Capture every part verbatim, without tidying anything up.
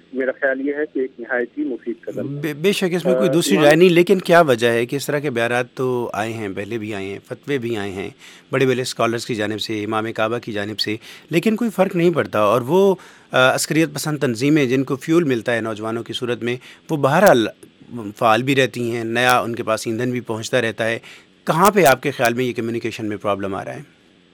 میرا خیال یہ ہے کہ ایک نہایت ہی مفید قدم ہے۔ بے, بے شک اس میں کوئی دوسری رائے نہیں، لیکن کیا وجہ ہے کہ اس طرح کے بیانات تو آئے ہیں، پہلے بھی آئے ہیں، فتوے بھی آئے ہیں بڑے بڑے اسکالرس کی جانب سے، امام کعبہ کی جانب سے، لیکن کوئی فرق نہیں پڑتا، اور وہ عسکریت پسند تنظیمیں جن کو فیول ملتا ہے نوجوانوں کی صورت میں، وہ بہرحال فعال بھی رہتی ہیں، نیا ان کے پاس ایندھن بھی پہنچتا رہتا ہے۔ کہاں پہ آپ کے خیال میں یہ کمیونیکیشن میں پرابلم آ رہا ہے؟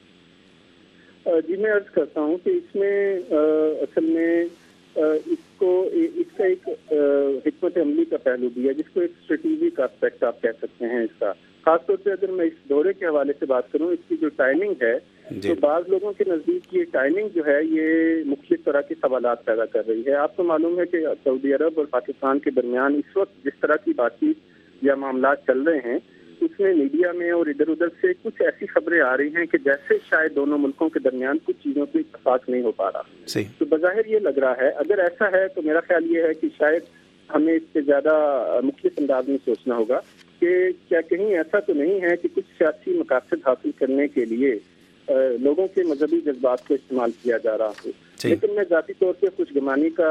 جی میں عرض کرتا ہوں کہ اس میں اصل میں اس کو اس کا ایک حکمت عملی کا پہلو بھی ہے، جس کو ایک اسٹریٹجک اسپیکٹ آپ کہہ سکتے ہیں اس کا۔ خاص طور پہ اگر میں اس دورے کے حوالے سے بات کروں، اس کی جو ٹائمنگ ہے تو بعض لوگوں کے نزدیک یہ ٹائمنگ جو ہے یہ مختلف طرح کے سوالات پیدا کر رہی ہے۔ آپ کو معلوم ہے کہ سعودی عرب اور پاکستان کے درمیان اس وقت جس طرح کی بات چیت یا معاملات چل رہے ہیں، اس میں میڈیا میں اور ادھر ادھر سے کچھ ایسی خبریں آ رہی ہیں کہ جیسے شاید دونوں ملکوں کے درمیان کچھ چیزوں پہ اتفاق نہیں ہو پا رہا۔ تو بظاہر یہ لگ رہا ہے، اگر ایسا ہے تو میرا خیال یہ ہے کہ شاید ہمیں اس سے زیادہ مختلف انداز میں سوچنا ہوگا کہ کیا کہیں ایسا تو نہیں ہے کہ کچھ سیاسی مقاصد حاصل کرنے کے لیے لوگوں کے مذہبی جذبات کو استعمال کیا جا رہا ہو۔ لیکن میں ذاتی طور پہ خوش گمانی کا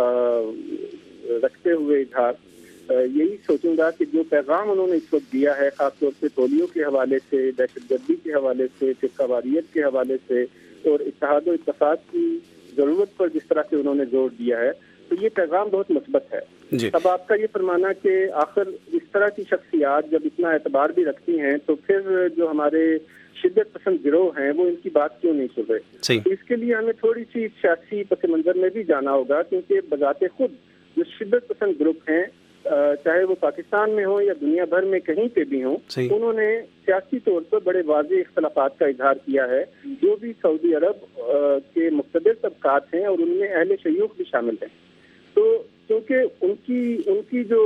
رکھتے ہوئے اظہار یہی سوچوں گا کہ جو پیغام انہوں نے اس وقت دیا ہے، خاص طور سے پولیو کے حوالے سے، دہشت گردی کے حوالے سے، فرقہ واریت کے حوالے سے اور اتحاد و اتفاق کی ضرورت پر جس طرح سے انہوں نے زور دیا ہے، تو یہ پیغام بہت مثبت ہے۔ جی۔ اب آپ کا یہ فرمانا کہ آخر اس طرح کی شخصیات جب اتنا اعتبار بھی رکھتی ہیں تو پھر جو ہمارے شدت پسند گروہ ہیں وہ ان کی بات کیوں نہیں سن رہے؟ اس کے لیے ہمیں تھوڑی سی سیاسی پس منظر میں بھی جانا ہوگا، کیونکہ بذات خود جو شدت پسند گروپ ہیں، چاہے وہ پاکستان میں ہوں یا دنیا بھر میں کہیں پہ بھی ہوں، انہوں نے سیاسی طور پر بڑے واضح اختلافات کا اظہار کیا ہے، جو بھی سعودی عرب کے مقتدر طبقات ہیں اور ان میں اہل شیوخ بھی شامل ہیں۔ تو کیونکہ ان کی ان کی جو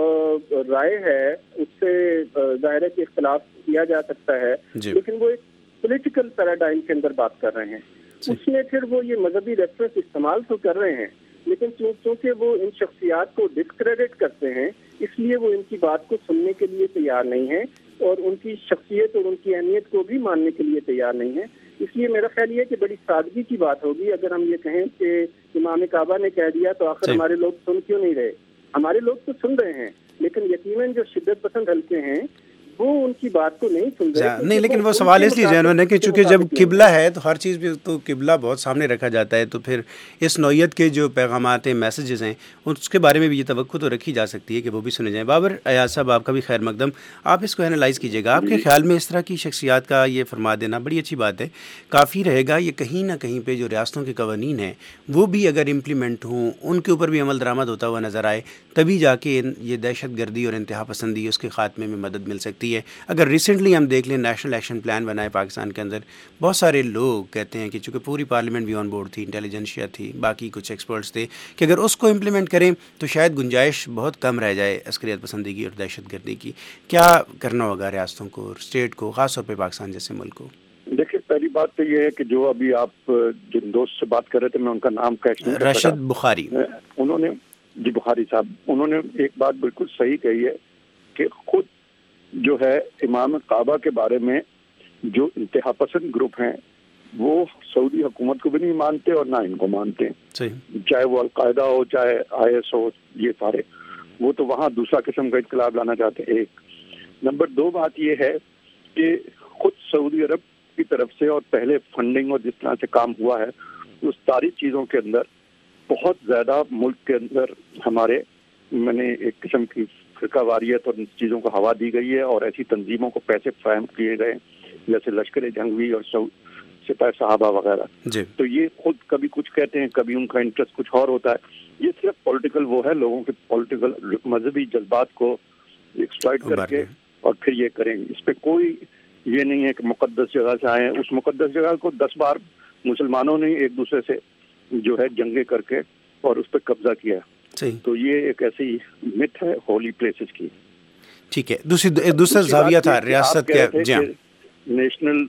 رائے ہے اس سے ظاہر ہے کہ اختلاف کیا جا سکتا ہے، لیکن وہ ایک پولیٹیکل پیراڈائم کے اندر بات کر رہے ہیں۔ اس میں پھر وہ یہ مذہبی ریفرنس استعمال تو کر رہے ہیں، لیکن چونکہ وہ ان شخصیات کو ڈسکریڈٹ کرتے ہیں، اس لیے وہ ان کی بات کو سننے کے لیے تیار نہیں ہیں اور ان کی شخصیت اور ان کی اہمیت کو بھی ماننے کے لیے تیار نہیں ہیں۔ اس لیے میرا خیال یہ کہ بڑی سادگی کی بات ہوگی اگر ہم یہ کہیں کہ امام کعبہ نے کہہ دیا تو آخر ہمارے لوگ سن کیوں نہیں رہے؟ ہمارے لوگ تو سن رہے ہیں، لیکن یقیناً جو شدت پسند حلقے ہیں وہ ان کی بات کو نہیں سن رہے۔ نہیں، لیکن وہ سوال اس لیے ذہن میں کہ چونکہ جب قبلہ ہے تو ہر چیز بھی تو قبلہ بہت سامنے رکھا جاتا ہے، تو پھر اس نوعیت کے جو پیغامات ہیں، میسیجز ہیں، اس کے بارے میں بھی یہ توقع تو رکھی جا سکتی ہے کہ وہ بھی سنے جائیں۔ بابر ایاز صاحب، آپ کا بھی خیر مقدم، آپ اس کو انالائز کیجیے گا۔ آپ کے خیال میں اس طرح کی شخصیات کا یہ فرما دینا بڑی اچھی بات ہے، کافی رہے گا؟ یہ کہیں نہ کہیں پہ جو ریاستوں کے قوانین ہیں وہ بھی اگر امپلیمنٹ ہوں، ان کے اوپر بھی عمل درآمد ہوتا ہوا نظر آئے، تبھی جا کے یہ دہشت گردی اور انتہا پسندی اس کے خاتمے میں مدد مل سکتی ہے۔ اگر ریسنٹلی ہم دیکھ لیں، نیشنل ایکشن پلان بنا ہے پاکستان کے اندر، بہت سارے لوگ کہتے ہیں کہ چونکہ پوری پارلیمنٹ بھی آن بورڈ تھی، انٹیلیجنشیا تھی، باقی کچھ ایکسپرٹس تھے، کہ اگر اس کو امپلیمنٹ کریں تو شاید گنجائش بہت کم رہ جائے عسکریت پسندی کی اور دہشت گردی کی۔ کیا کرنا ہوگا ریاستوں کو اور اسٹیٹ کو، خاص طور پہ پاکستان جیسے ملک کو؟ دیکھیے، پہلی بات تو یہ ہے کہ جو ابھی آپ جن دوست سے بات کر رہے تھے، میں ان کا نام کیش نہیں، راشد بخاری، انہوں نے جی بخاری صاحب انہوں نے ایک بات بالکل صحیح کہی ہے کہ خود جو ہے امام کعبہ کے بارے میں جو انتہا پسند گروپ ہیں وہ سعودی حکومت کو بھی نہیں مانتے اور نہ ان کو مانتے ہیں، چاہے وہ القاعدہ ہو، چاہے آئی ایس ہو، یہ سارے وہ تو وہاں دوسرا قسم کا انقلاب لانا چاہتے ہیں۔ ایک نمبر دو بات یہ ہے کہ خود سعودی عرب کی طرف سے اور پہلے فنڈنگ اور جس طرح سے کام ہوا ہے، اس ساری چیزوں کے اندر بہت زیادہ ملک کے اندر ہمارے میں نے ایک قسم کی فرقہ واریت اور ان چیزوں کو ہوا دی گئی ہے، اور ایسی تنظیموں کو پیسے فراہم کیے گئے جیسے لشکر جنگوی اور سپاہ صحابہ وغیرہ۔ جی۔ تو یہ خود کبھی کچھ کہتے ہیں، کبھی ان کا انٹرسٹ کچھ اور ہوتا ہے۔ یہ صرف پولیٹیکل وہ ہے، لوگوں کے پولیٹیکل مذہبی جذبات کو ایکسپلائٹ کر کے اور پھر یہ کریں گے۔ اس پہ کوئی یہ نہیں ہے کہ مقدس جگہ سے آئے ہیں، اس مقدس جگہ کو دس بار مسلمانوں نے ایک دوسرے سے جو ہے جنگیں کر کے اور اس پہ قبضہ کیا ہے۔ تو یہ ایک ایسی مت ہے ہولی پلیسز کی۔ ٹھیک ہے، دوسری دوسرا زاویہ تھا ریاست کے جی نیشنل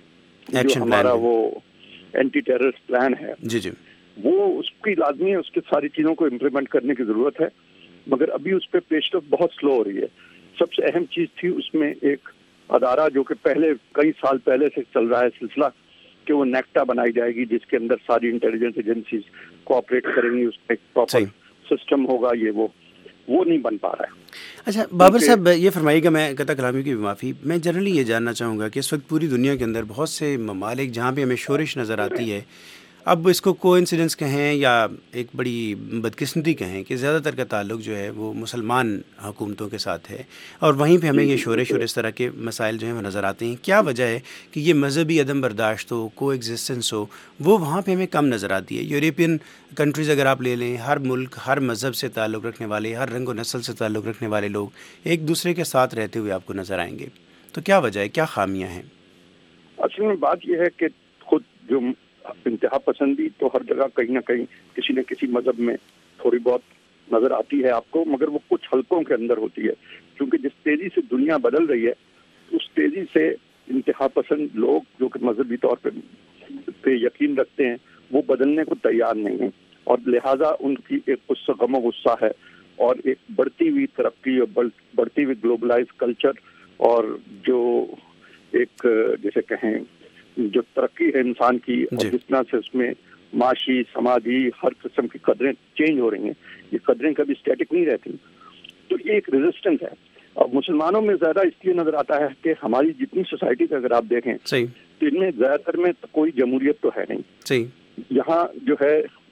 جو ہمارا وہ اینٹی ٹیررسٹ پلان ہے، جی جی وہ اس کی لازمی ہے، اس کی ساری چیزوں کو امپلیمنٹ کرنے کی ضرورت ہے، مگر ابھی اس پہ پیش رفت بہت سلو ہو رہی ہے۔ سب سے اہم چیز تھی اس میں ایک ادارہ جو کہ پہلے کئی سال پہلے سے چل رہا ہے سلسلہ، کہ وہ نیکٹا بنائی جائے گی جس کے اندر ساری انٹیلیجنس ایجنسیز کوآپریٹ کریں گی, اس میں ایک پراپر سسٹم ہوگا, یہ وہ وہ نہیں بن پا رہا ہے. اچھا بابر صاحب یہ فرمائیے گا, میں قطع کلامی کی بھی معافی, میں جنرلی یہ جاننا چاہوں گا کہ اس وقت پوری دنیا کے اندر بہت سے ممالک جہاں پہ ہمیں شورش نظر آتی ہے, اب اس کو کو انسیڈنس کہیں یا ایک بڑی بدقسمتی کہیں کہ زیادہ تر کا تعلق جو ہے وہ مسلمان حکومتوں کے ساتھ ہے, اور وہیں پہ ہمیں یہ شورش اور اس طرح کے مسائل جو ہیں وہ نظر آتے ہیں. کیا وجہ ہے کہ یہ مذہبی عدم برداشت ہو, کو ایگزسٹنس ہو, وہ وہاں پہ ہمیں کم نظر آتی ہے؟ یورپین کنٹریز اگر آپ لے لیں, ہر ملک ہر مذہب سے تعلق رکھنے والے, ہر رنگ و نسل سے تعلق رکھنے والے لوگ ایک دوسرے کے ساتھ رہتے ہوئے آپ کو نظر آئیں گے. تو کیا وجہ ہے, کیا خامیاں ہیں؟ اصل میں بات یہ ہے کہ خود جو انتہا پسندی تو ہر جگہ کہیں نہ کہیں کسی نہ کسی مذہب میں تھوڑی بہت نظر آتی ہے آپ کو, مگر وہ کچھ حلقوں کے اندر ہوتی ہے, کیونکہ جس تیزی سے دنیا بدل رہی ہے اس تیزی سے انتہا پسند لوگ جو کہ مذہبی طور پہ پہ یقین رکھتے ہیں وہ بدلنے کو تیار نہیں ہیں, اور لہٰذا ان کی ایک غصہ غم و غصہ ہے, اور ایک بڑھتی ہوئی ترقی اور بڑھتی ہوئی گلوبلائز کلچر, اور جو ایک جیسے کہیں جو ترقی ہے انسان کی, اور جس طرح سے اس میں معاشی سماجی ہر قسم کی قدریں چینج ہو رہی ہیں, یہ قدریں کبھی اسٹیٹک نہیں رہتی, تو یہ ایک ریزسٹنس ہے. اور مسلمانوں میں زیادہ اس لیے نظر آتا ہے کہ ہماری جتنی سوسائٹی کا اگر آپ دیکھیں تو ان میں زیادہ تر میں کوئی جمہوریت تو ہے نہیں. یہاں جو ہے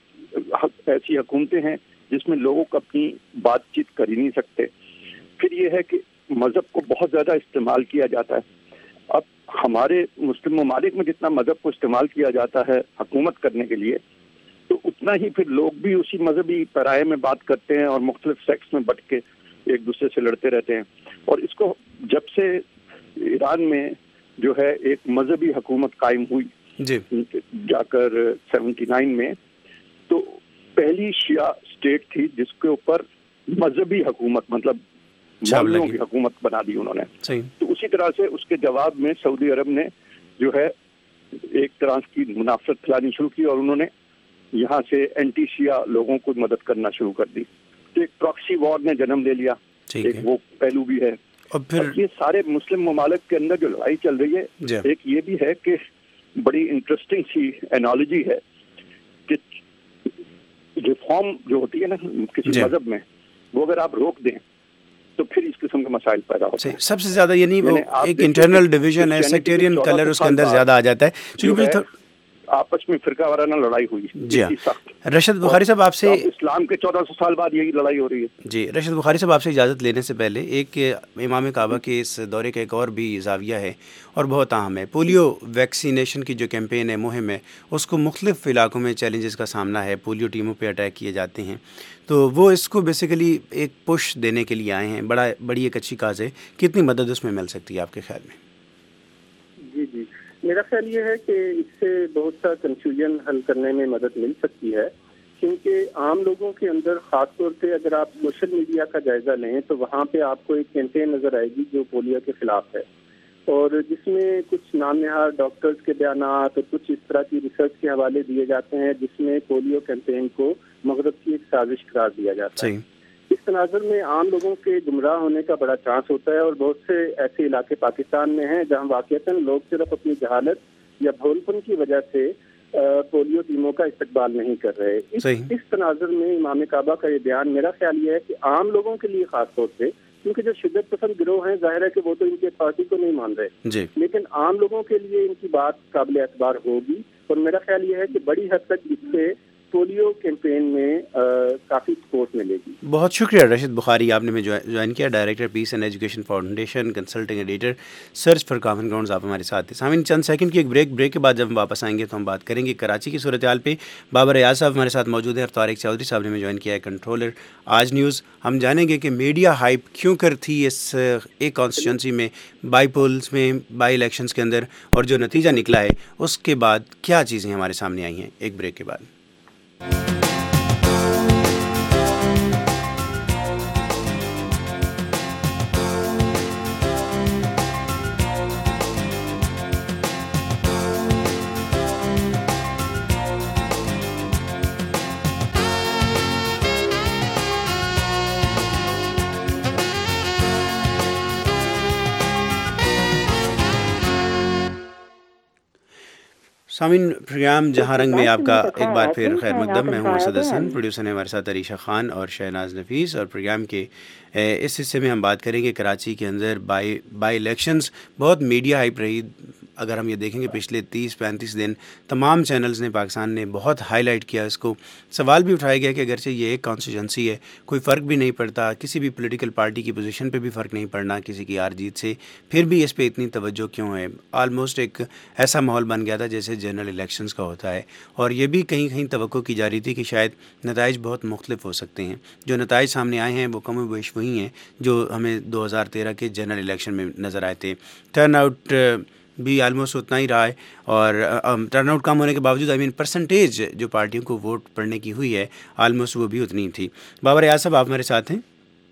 ایسی حکومتیں ہیں جس میں لوگوں کو اپنی بات چیت کر ہی نہیں سکتے. پھر یہ ہے کہ مذہب کو بہت زیادہ استعمال کیا جاتا ہے. اب ہمارے مسلم ممالک میں جتنا مذہب کو استعمال کیا جاتا ہے حکومت کرنے کے لیے, تو اتنا ہی پھر لوگ بھی اسی مذہبی پیرائے میں بات کرتے ہیں اور مختلف سیکٹس میں بٹ کے ایک دوسرے سے لڑتے رہتے ہیں. اور اس کو جب سے ایران میں جو ہے ایک مذہبی حکومت قائم ہوئی جی جا کر سیونٹی نائن میں, تو پہلی شیعہ اسٹیٹ تھی جس کے اوپر مذہبی حکومت مطلب مولویوں کی حکومت بنا دی انہوں نے. تو اسی طرح سے اس کے جواب میں سعودی عرب نے جو ہے ایک طرح کی منافقت پھیلانی شروع کی, اور انہوں نے یہاں سے اینٹی شیعہ لوگوں کو مدد کرنا شروع کر دی. تو ایک پراکسی وار نے جنم لے لیا, ایک وہ پہلو بھی ہے. اور پھر یہ سارے مسلم ممالک کے اندر جو لڑائی چل رہی ہے, ایک یہ بھی ہے کہ بڑی انٹرسٹنگ سی انالوجی ہے کہ ریفارم جو ہوتی ہے نا کسی مذہب میں, وہ اگر آپ روک دیں تو پھر اس قسم کے مسائل پیدا ہوتے ہیں. سب سے زیادہ یعنی وہ ایک انٹرنل ڈویژن ہے, سیکٹیرین کلر اس کے اندر زیادہ آ جاتا ہے. آپس میں فرقہ وارانہ لڑائی ہوئی. جی ہاں, رشد بخاری صاحب آپ سے اسلام کے چودہ سو سال بعد یہی لڑائی ہو رہی ہے. جی رشد بخاری صاحب آپ سے اجازت لینے سے پہلے ایک امام کعبہ کے اس دورے کا ایک اور بھی زاویہ ہے اور بہت اہم ہے. پولیو ویکسینیشن کی جو کیمپین ہے, مہم ہے, اس کو مختلف علاقوں میں چیلنجز کا سامنا ہے. پولیو ٹیموں پہ اٹیک کیے جاتے ہیں, تو وہ اس کو بیسیکلی ایک پش دینے کے لیے آئے ہیں. بڑا بڑی ایک اچھی کاز ہے. کتنی مدد اس میں مل سکتی ہے آپ کے خیال میں؟ جی جی میرا خیال یہ ہے کہ اس سے بہت سا کنفیوژن حل کرنے میں مدد مل سکتی ہے, کیونکہ عام لوگوں کے اندر خاص طور پہ اگر آپ سوشل میڈیا کا جائزہ لیں تو وہاں پہ آپ کو ایک کیمپین نظر آئے گی جو پولیو کے خلاف ہے, اور جس میں کچھ نام نہاد ڈاکٹرز کے بیانات اور کچھ اس طرح کی ریسرچ کے حوالے دیے جاتے ہیں جس میں پولیو کیمپین کو مغرب کی ایک سازش قرار دیا جاتا ہے. اس تناظر میں عام لوگوں کے گمراہ ہونے کا بڑا چانس ہوتا ہے, اور بہت سے ایسے علاقے پاکستان میں ہیں جہاں واقعتاً لوگ صرف اپنی جہالت یا بھولپن کی وجہ سے پولیو ٹیموں کا استقبال نہیں کر رہے. اس, اس تناظر میں امام کعبہ کا یہ بیان میرا خیال یہ ہے کہ عام لوگوں کے لیے خاص طور سے, کیونکہ جو شدت پسند گروہ ہیں ظاہر ہے کہ وہ تو ان کے پارٹی کو نہیں مان رہے جی. لیکن عام لوگوں کے لیے ان کی بات قابل اعتبار ہوگی, اور میرا خیال یہ ہے کہ بڑی حد تک اس سے پولیو کیمپین میں کافی سپورٹ ملے گی. بہت شکریہ رشد بخاری, آپ نے میں جوائن کیا, director peace and education foundation, consulting editor, search for common grounds, آپ ہمارے ساتھ تھے. سامعین چند سیکنڈ کی ایک بریک بریک کے بعد جب ہم واپس آئیں گے تو ہم بات کریں گے کراچی کی صورتحال پہ. بابر ایاز صاحب ہمارے ساتھ موجود ہیں اور طارق چودھری صاحب نے میں جوائن کیا ہے, کنٹرولر آج نیوز. ہم جانیں گے کہ میڈیا ہائپ کیوں کر تھی اس ایک کانسٹیچوئنسی میں, بائی پولز میں, بائی الیکشنز کے اندر, اور جو نتیجہ نکلا ہے اس کے بعد کیا چیزیں ہمارے سامنے آئی ہیں. ایک بریک کے بعد. سامعین، پروگرام جہاں رنگ میں آپ کا ایک بار پھر خیر مقدم. میں ہوں اسد حسن، پروڈیوسر نے ہمارے ساتھ عریشہ خان اور شہناز نفیس، اور پروگرام کے اس حصے میں ہم بات کریں گے کراچی کے اندر بائی بائی الیکشنز. بہت میڈیا ہائپ رہی. اگر ہم یہ دیکھیں گے پچھلے تیس پینتیس دن تمام چینلز نے، پاکستان نے بہت ہائی لائٹ کیا اس کو. سوال بھی اٹھایا گیا کہ اگرچہ یہ ایک کانسٹیچوئنسی ہے، کوئی فرق بھی نہیں پڑتا، کسی بھی پولیٹیکل پارٹی کی پوزیشن پہ بھی فرق نہیں پڑنا کسی کی ہار جیت سے، پھر بھی اس پہ اتنی توجہ کیوں ہے؟ آلموسٹ ایک ایسا ماحول بن گیا تھا جیسے جنرل الیکشنز کا ہوتا ہے، اور یہ بھی کہیں کہیں توقع کی جا رہی تھی کہ شاید نتائج بہت مختلف ہو سکتے ہیں. جو نتائج سامنے آئے ہیں وہ کم و بیش وہی ہیں جو ہمیں دو ہزار تیرہ کے جنرل الیکشن میں نظر آئے تھے. ٹرن آؤٹ بھی آلموسٹ اتنا ہی رہا ہے، اور ٹرن آؤٹ کم ہونے کے باوجود آئی مین پرسنٹیج جو پارٹیوں کو ووٹ پڑنے کی ہوئی ہے آلموسٹ وہ بھی اتنی تھی. بابر ایاز صاحب، آپ میرے ساتھ ہیں؟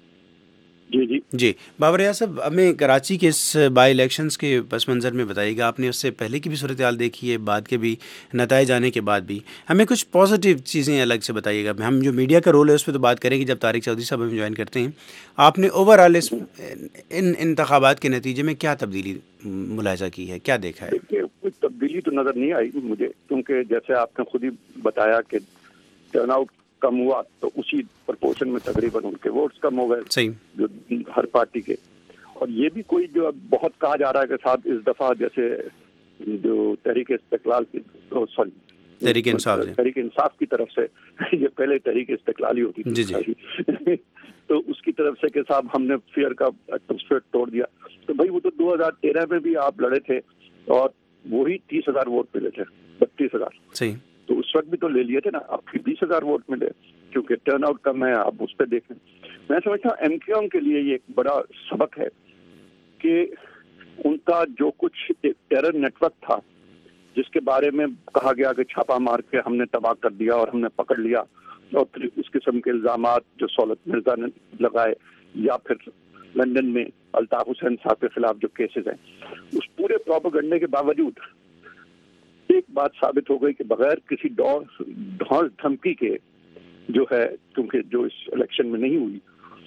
جی جی جی بابر ایاز صاحب، ہمیں کراچی کے اس بائی الیکشنز کے پس منظر میں بتائیے گا. آپ نے اس سے پہلے کی بھی صورتحال دیکھی ہے، بعد کے بھی نتائج آنے کے بعد بھی. ہمیں کچھ پازیٹیو چیزیں الگ سے بتائیے گا. ہم جو میڈیا کا رول ہے اس پہ تو بات کریں گے جب طارق چودھری صاحب ہمیں جوائن کرتے ہیں. آپ نے اوور آل اس ان انتخابات کے نتیجے میں کیا تبدیلی ملاحظہ کی ہے، کیا دیکھا ہے؟ دیکھیے، کوئی تبدیلی تو نظر نہیں آئی مجھے، کیونکہ جیسے آپ نے خود ہی بتایا کہ ٹرن آؤٹ کم ہوا تو اسی پرپورشن میں تقریباً ان کے ووٹس کم ہو گئے صحیح جو ہر پارٹی کے. اور یہ بھی کوئی جو بہت کہا جا رہا ہے کہ صاحب اس دفعہ جیسے جو تحریک استقلال کی سوری تحریک انصاف تحریک انصاف کی طرف سے، یہ پہلے تحریک استقلال ہی ہوتی تھی جی جی تو اس کی طرف سے کہ صاحب ہم نے فیئر کا ایٹماسفیئر توڑ دیا. تو بھائی وہ تو دو ہزار تیرہ میں بھی آپ لڑے تھے اور وہی تیس ہزار ووٹ ملے تھے، بتیس ہزار صحیح. تو اس وقت بھی تو لے لیے تھے نا، آپ کی بیس ہزار ووٹ ملے کیونکہ ٹرن آؤٹ کم ہے. آپ اس پہ دیکھیں. میں سمجھتا ہوں ایم کیو ایم کے لیے یہ ایک بڑا سبق ہے کہ ان کا جو کچھ ٹیرر نیٹ ورک تھا جس کے بارے میں کہا گیا کہ چھاپا مار کے ہم نے تباہ کر دیا اور ہم نے پکڑ لیا، اور پھر اس قسم کے الزامات جو سہولت مرزا نے لگائے، یا پھر لندن میں الطاف حسین صاحب کے خلاف جو کیسز ہیں، اس پورے پروپیگنڈے کے باوجود ایک بات ثابت ہو گئی کہ بغیر کسی ڈور ڈھونس دھمکی کے جو ہے، کیونکہ جو اس الیکشن میں نہیں ہوئی،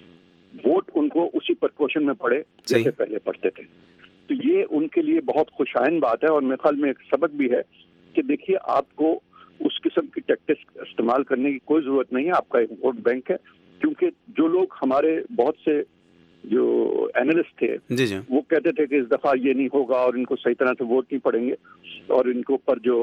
ووٹ ان کو اسی پرپورشن میں پڑے جیسے پہلے پڑتے تھے. تو یہ ان کے لیے بہت خوشائن بات ہے، اور میرے خیال میں ایک سبق بھی ہے کہ دیکھیے آپ کو اس قسم کی ٹیکٹکس استعمال کرنے کی کوئی ضرورت نہیں ہے. آپ کا ایک ووٹ بینک ہے، کیونکہ جو لوگ ہمارے بہت سے جو اینالسٹ تھے جی جی وہ کہتے تھے کہ اس دفعہ یہ نہیں ہوگا اور ان کو صحیح طرح سے ووٹ نہیں پڑیں گے، اور ان کے اوپر جو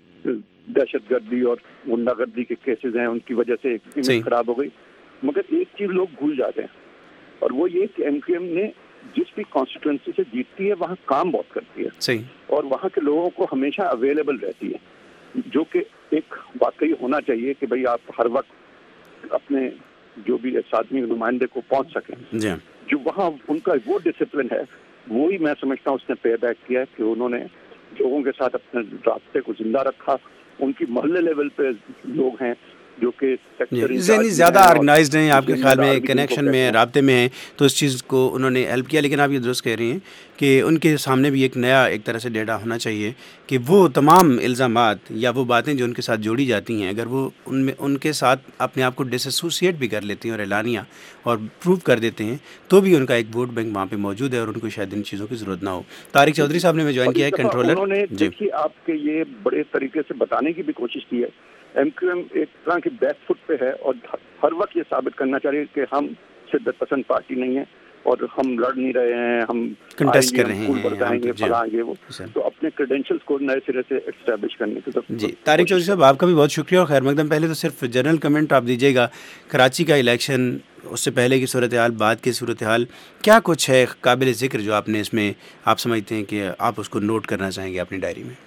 دہشت گردی اور غنڈہ گردی کے کیسز ہیں ان کی وجہ سے امیج خراب ہو گئی. مگر ایک چیز لوگ بھول جاتے ہیں، اور وہ یہ کہ ایم کیو ایم نے جس بھی کانسٹیٹوئنسی سے جیتتی ہے وہاں کام بہت کرتی ہے صحیح، اور وہاں کے لوگوں کو ہمیشہ اویلیبل رہتی ہے، جو کہ ایک واقعی ہونا چاہیے کہ بھئی آپ ہر وقت اپنے جو بھی اس آدمی نمائندے کو پہنچ سکیں. جی جو وہاں ان کا وہ ڈسپلن ہے وہی میں سمجھتا ہوں اس نے پے بیک کیا ہے کہ انہوں نے لوگوں کے ساتھ اپنے رابطے کو زندہ رکھا. ان کی محلے لیول پہ لوگ ہیں جو کہ ذہنی زیادہ آرگنائزڈ ہیں، آپ کے خیال میں کنیکشن میں، رابطے میں ہیں، تو اس چیز کو انہوں نے ہیلپ کیا. لیکن آپ یہ درست کہہ رہی ہیں کہ ان کے سامنے بھی ایک نیا ایک طرح سے ڈیٹا ہونا چاہیے کہ وہ تمام الزامات یا وہ باتیں جو ان کے ساتھ جوڑی جاتی ہیں، اگر وہ ان میں ان کے ساتھ اپنے آپ کو ڈس ایسوسیٹ بھی کر لیتے ہیں اور اعلانیہ اور پروو کر دیتے ہیں، تو بھی ان کا ایک ووٹ بینک وہاں پہ موجود ہے اور ان کو شاید ان چیزوں کی ضرورت نہ ہو. طارق چودھری صاحب نے ہمیں جوائن کیا ہے، کنٹرولر. انہوں نے دیکھیے آپ کے یہ بڑے طریقے سے بتانے کی بھی کوشش کی ہے. ایم کیو ایم ایک طرح کی بیک فٹ پہ ہے اور ہر وقت یہ ثابت کرنا چاہیے کہ ہم شدت پسند پارٹی نہیں ہیں اور ہم لڑ نہیں رہے ہیں، ہم کنٹیسٹ کر رہے ہیں، بتائیں گے پڑھائیں گے. وہ تو اپنے کریڈینشیلز کو نئے سرے سے اسٹیبلش کرنے کی طرف. جی طارق چودھری صاحب، آپ کا بھی بہت شکریہ اور خیر مقدم. پہلے تو صرف جنرل کمنٹ آپ دیجیے گا، کراچی کا الیکشن، اس سے پہلے کی صورتحال، بعد کی صورتحال، کیا کچھ ہے قابل ذکر جو آپ نے اس میں آپ سمجھتے ہیں کہ آپ اس کو نوٹ کرنا چاہیں گے اپنی ڈائری میں؟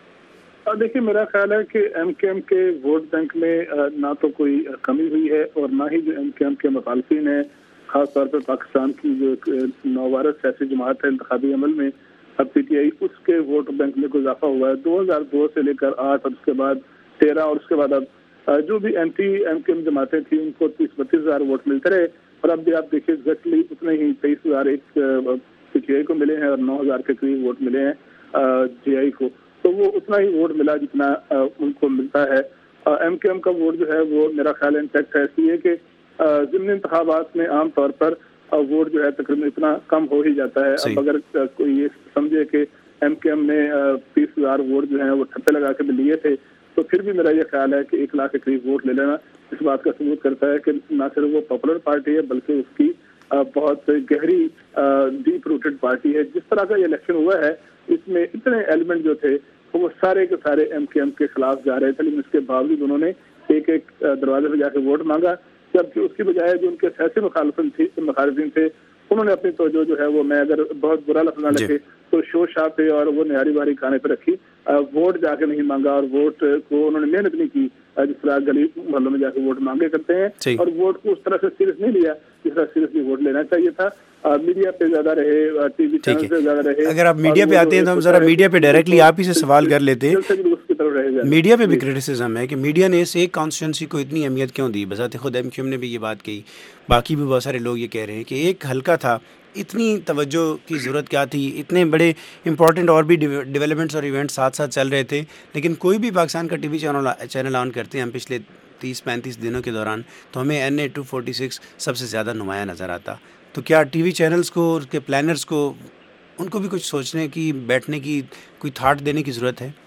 دیکھیے، میرا خیال ہے کہ ایم کیو ایم کے ووٹ بینک میں نہ تو کوئی کمی ہوئی ہے اور نہ ہی جو ایم کیو ایم کے مخالفین ہیں، خاص طور پر پاکستان کی جو نووارث سیاسی جماعت ہے انتخابی عمل میں اب پی ٹی آئی، اس کے ووٹ بینک میں کوئی اضافہ ہوا ہے. دو ہزار دو سے لے کر آٹھ اور اس کے بعد تیرہ اور اس کے بعد اب جو بھی اینٹی ایم کیو ایم جماعتیں تھیں ان کو تیس بتیس ہزار ووٹ ملتے رہے، اور اب بھی آپ دیکھیے ایگزیکٹلی اتنے ہی تیئیس ہزار ایک پی ٹی آئی کو ملے ہیں اور نو ہزار کے قریب ووٹ ملے ہیں جے آئی کو. تو وہ اتنا ہی ووٹ ملا جتنا ان کو ملتا ہے. ایم کیو ایم کا ووٹ جو ہے وہ میرا خیال انٹیکٹ ہے، اس لیے کہ ضمنی انتخابات میں عام طور پر ووٹ جو ہے تقریباً اتنا کم ہو ہی جاتا ہے. اب اگر کوئی یہ سمجھے کہ ایم کے ایم نے تیس ہزار ووٹ جو ہیں وہ ٹھپے لگا کے بھی لیے تھے، تو پھر بھی میرا یہ خیال ہے کہ ایک لاکھ کے قریب ووٹ لے لینا اس بات کا ثبوت کرتا ہے کہ نہ صرف وہ پاپولر پارٹی ہے بلکہ اس کی بہت گہری ڈیپ روٹڈ پارٹی ہے. جس طرح کا یہ الیکشن ہوا ہے اس میں اتنے ایلیمنٹ جو تھے وہ سارے کے سارے ایم کے ایم کے خلاف جا رہے تھے، لیکن اس کے باوجود انہوں نے ایک ایک دروازے پہ جا کے ووٹ مانگا، جبکہ اس کی بجائے جو ان کے سیاسی مخالفین تھے مخالفین تھے انہوں نے اپنی توجہ جو ہے وہ میں اگر بہت برا لفظ نہ لکھے تو شو شاہ پہ اور وہ نہاری باری کھانے پہ رکھی. ووٹ جا کے نہیں مانگا اور ووٹ کو انہوں نے محنت نہیں کی جس طرح گلی محلوں میں جا کے ووٹ مانگے کرتے ہیں، اور ووٹ کو اس طرح سے سیریس نہیں لیا جس طرح سیریسلی ووٹ لینا چاہیے تھا. میڈیا پہ زیادہ رہے، ٹی وی چینل پہ زیادہ رہے. اگر آپ میڈیا پہ آتے ہیں تو ہم ذرا میڈیا پہ ڈائریکٹلی آپ ہی سے سوال کر لیتے ہیں. میڈیا پہ بھی کرٹیسزم ہے کہ میڈیا نے اس ایک کانسٹیٹوئنسی کو اتنی اہمیت کیوں دی؟ بذات خود ایم کیو ایم نے بھی یہ بات کہی، باقی بھی بہت سارے لوگ یہ کہہ رہے ہیں کہ ایک حلقہ تھا، اتنی توجہ کی ضرورت کیا تھی؟ اتنے بڑے امپورٹنٹ اور بھی ڈیولپمنٹس اور ایونٹس ساتھ ساتھ چل رہے تھے، لیکن کوئی بھی پاکستان کا T V channel channel on کرتے ہیں ہم پچھلے تیس پینتیس دنوں کے دوران تو ہمیں N A two forty six سب سے زیادہ نمایاں نظر آتا. تو کیا ٹی وی چینلز کو، اس کے پلانرز کو، ان کو بھی کچھ سوچنے کی، بیٹھنے کی، کوئی تھاٹ دینے کی ضرورت ہے؟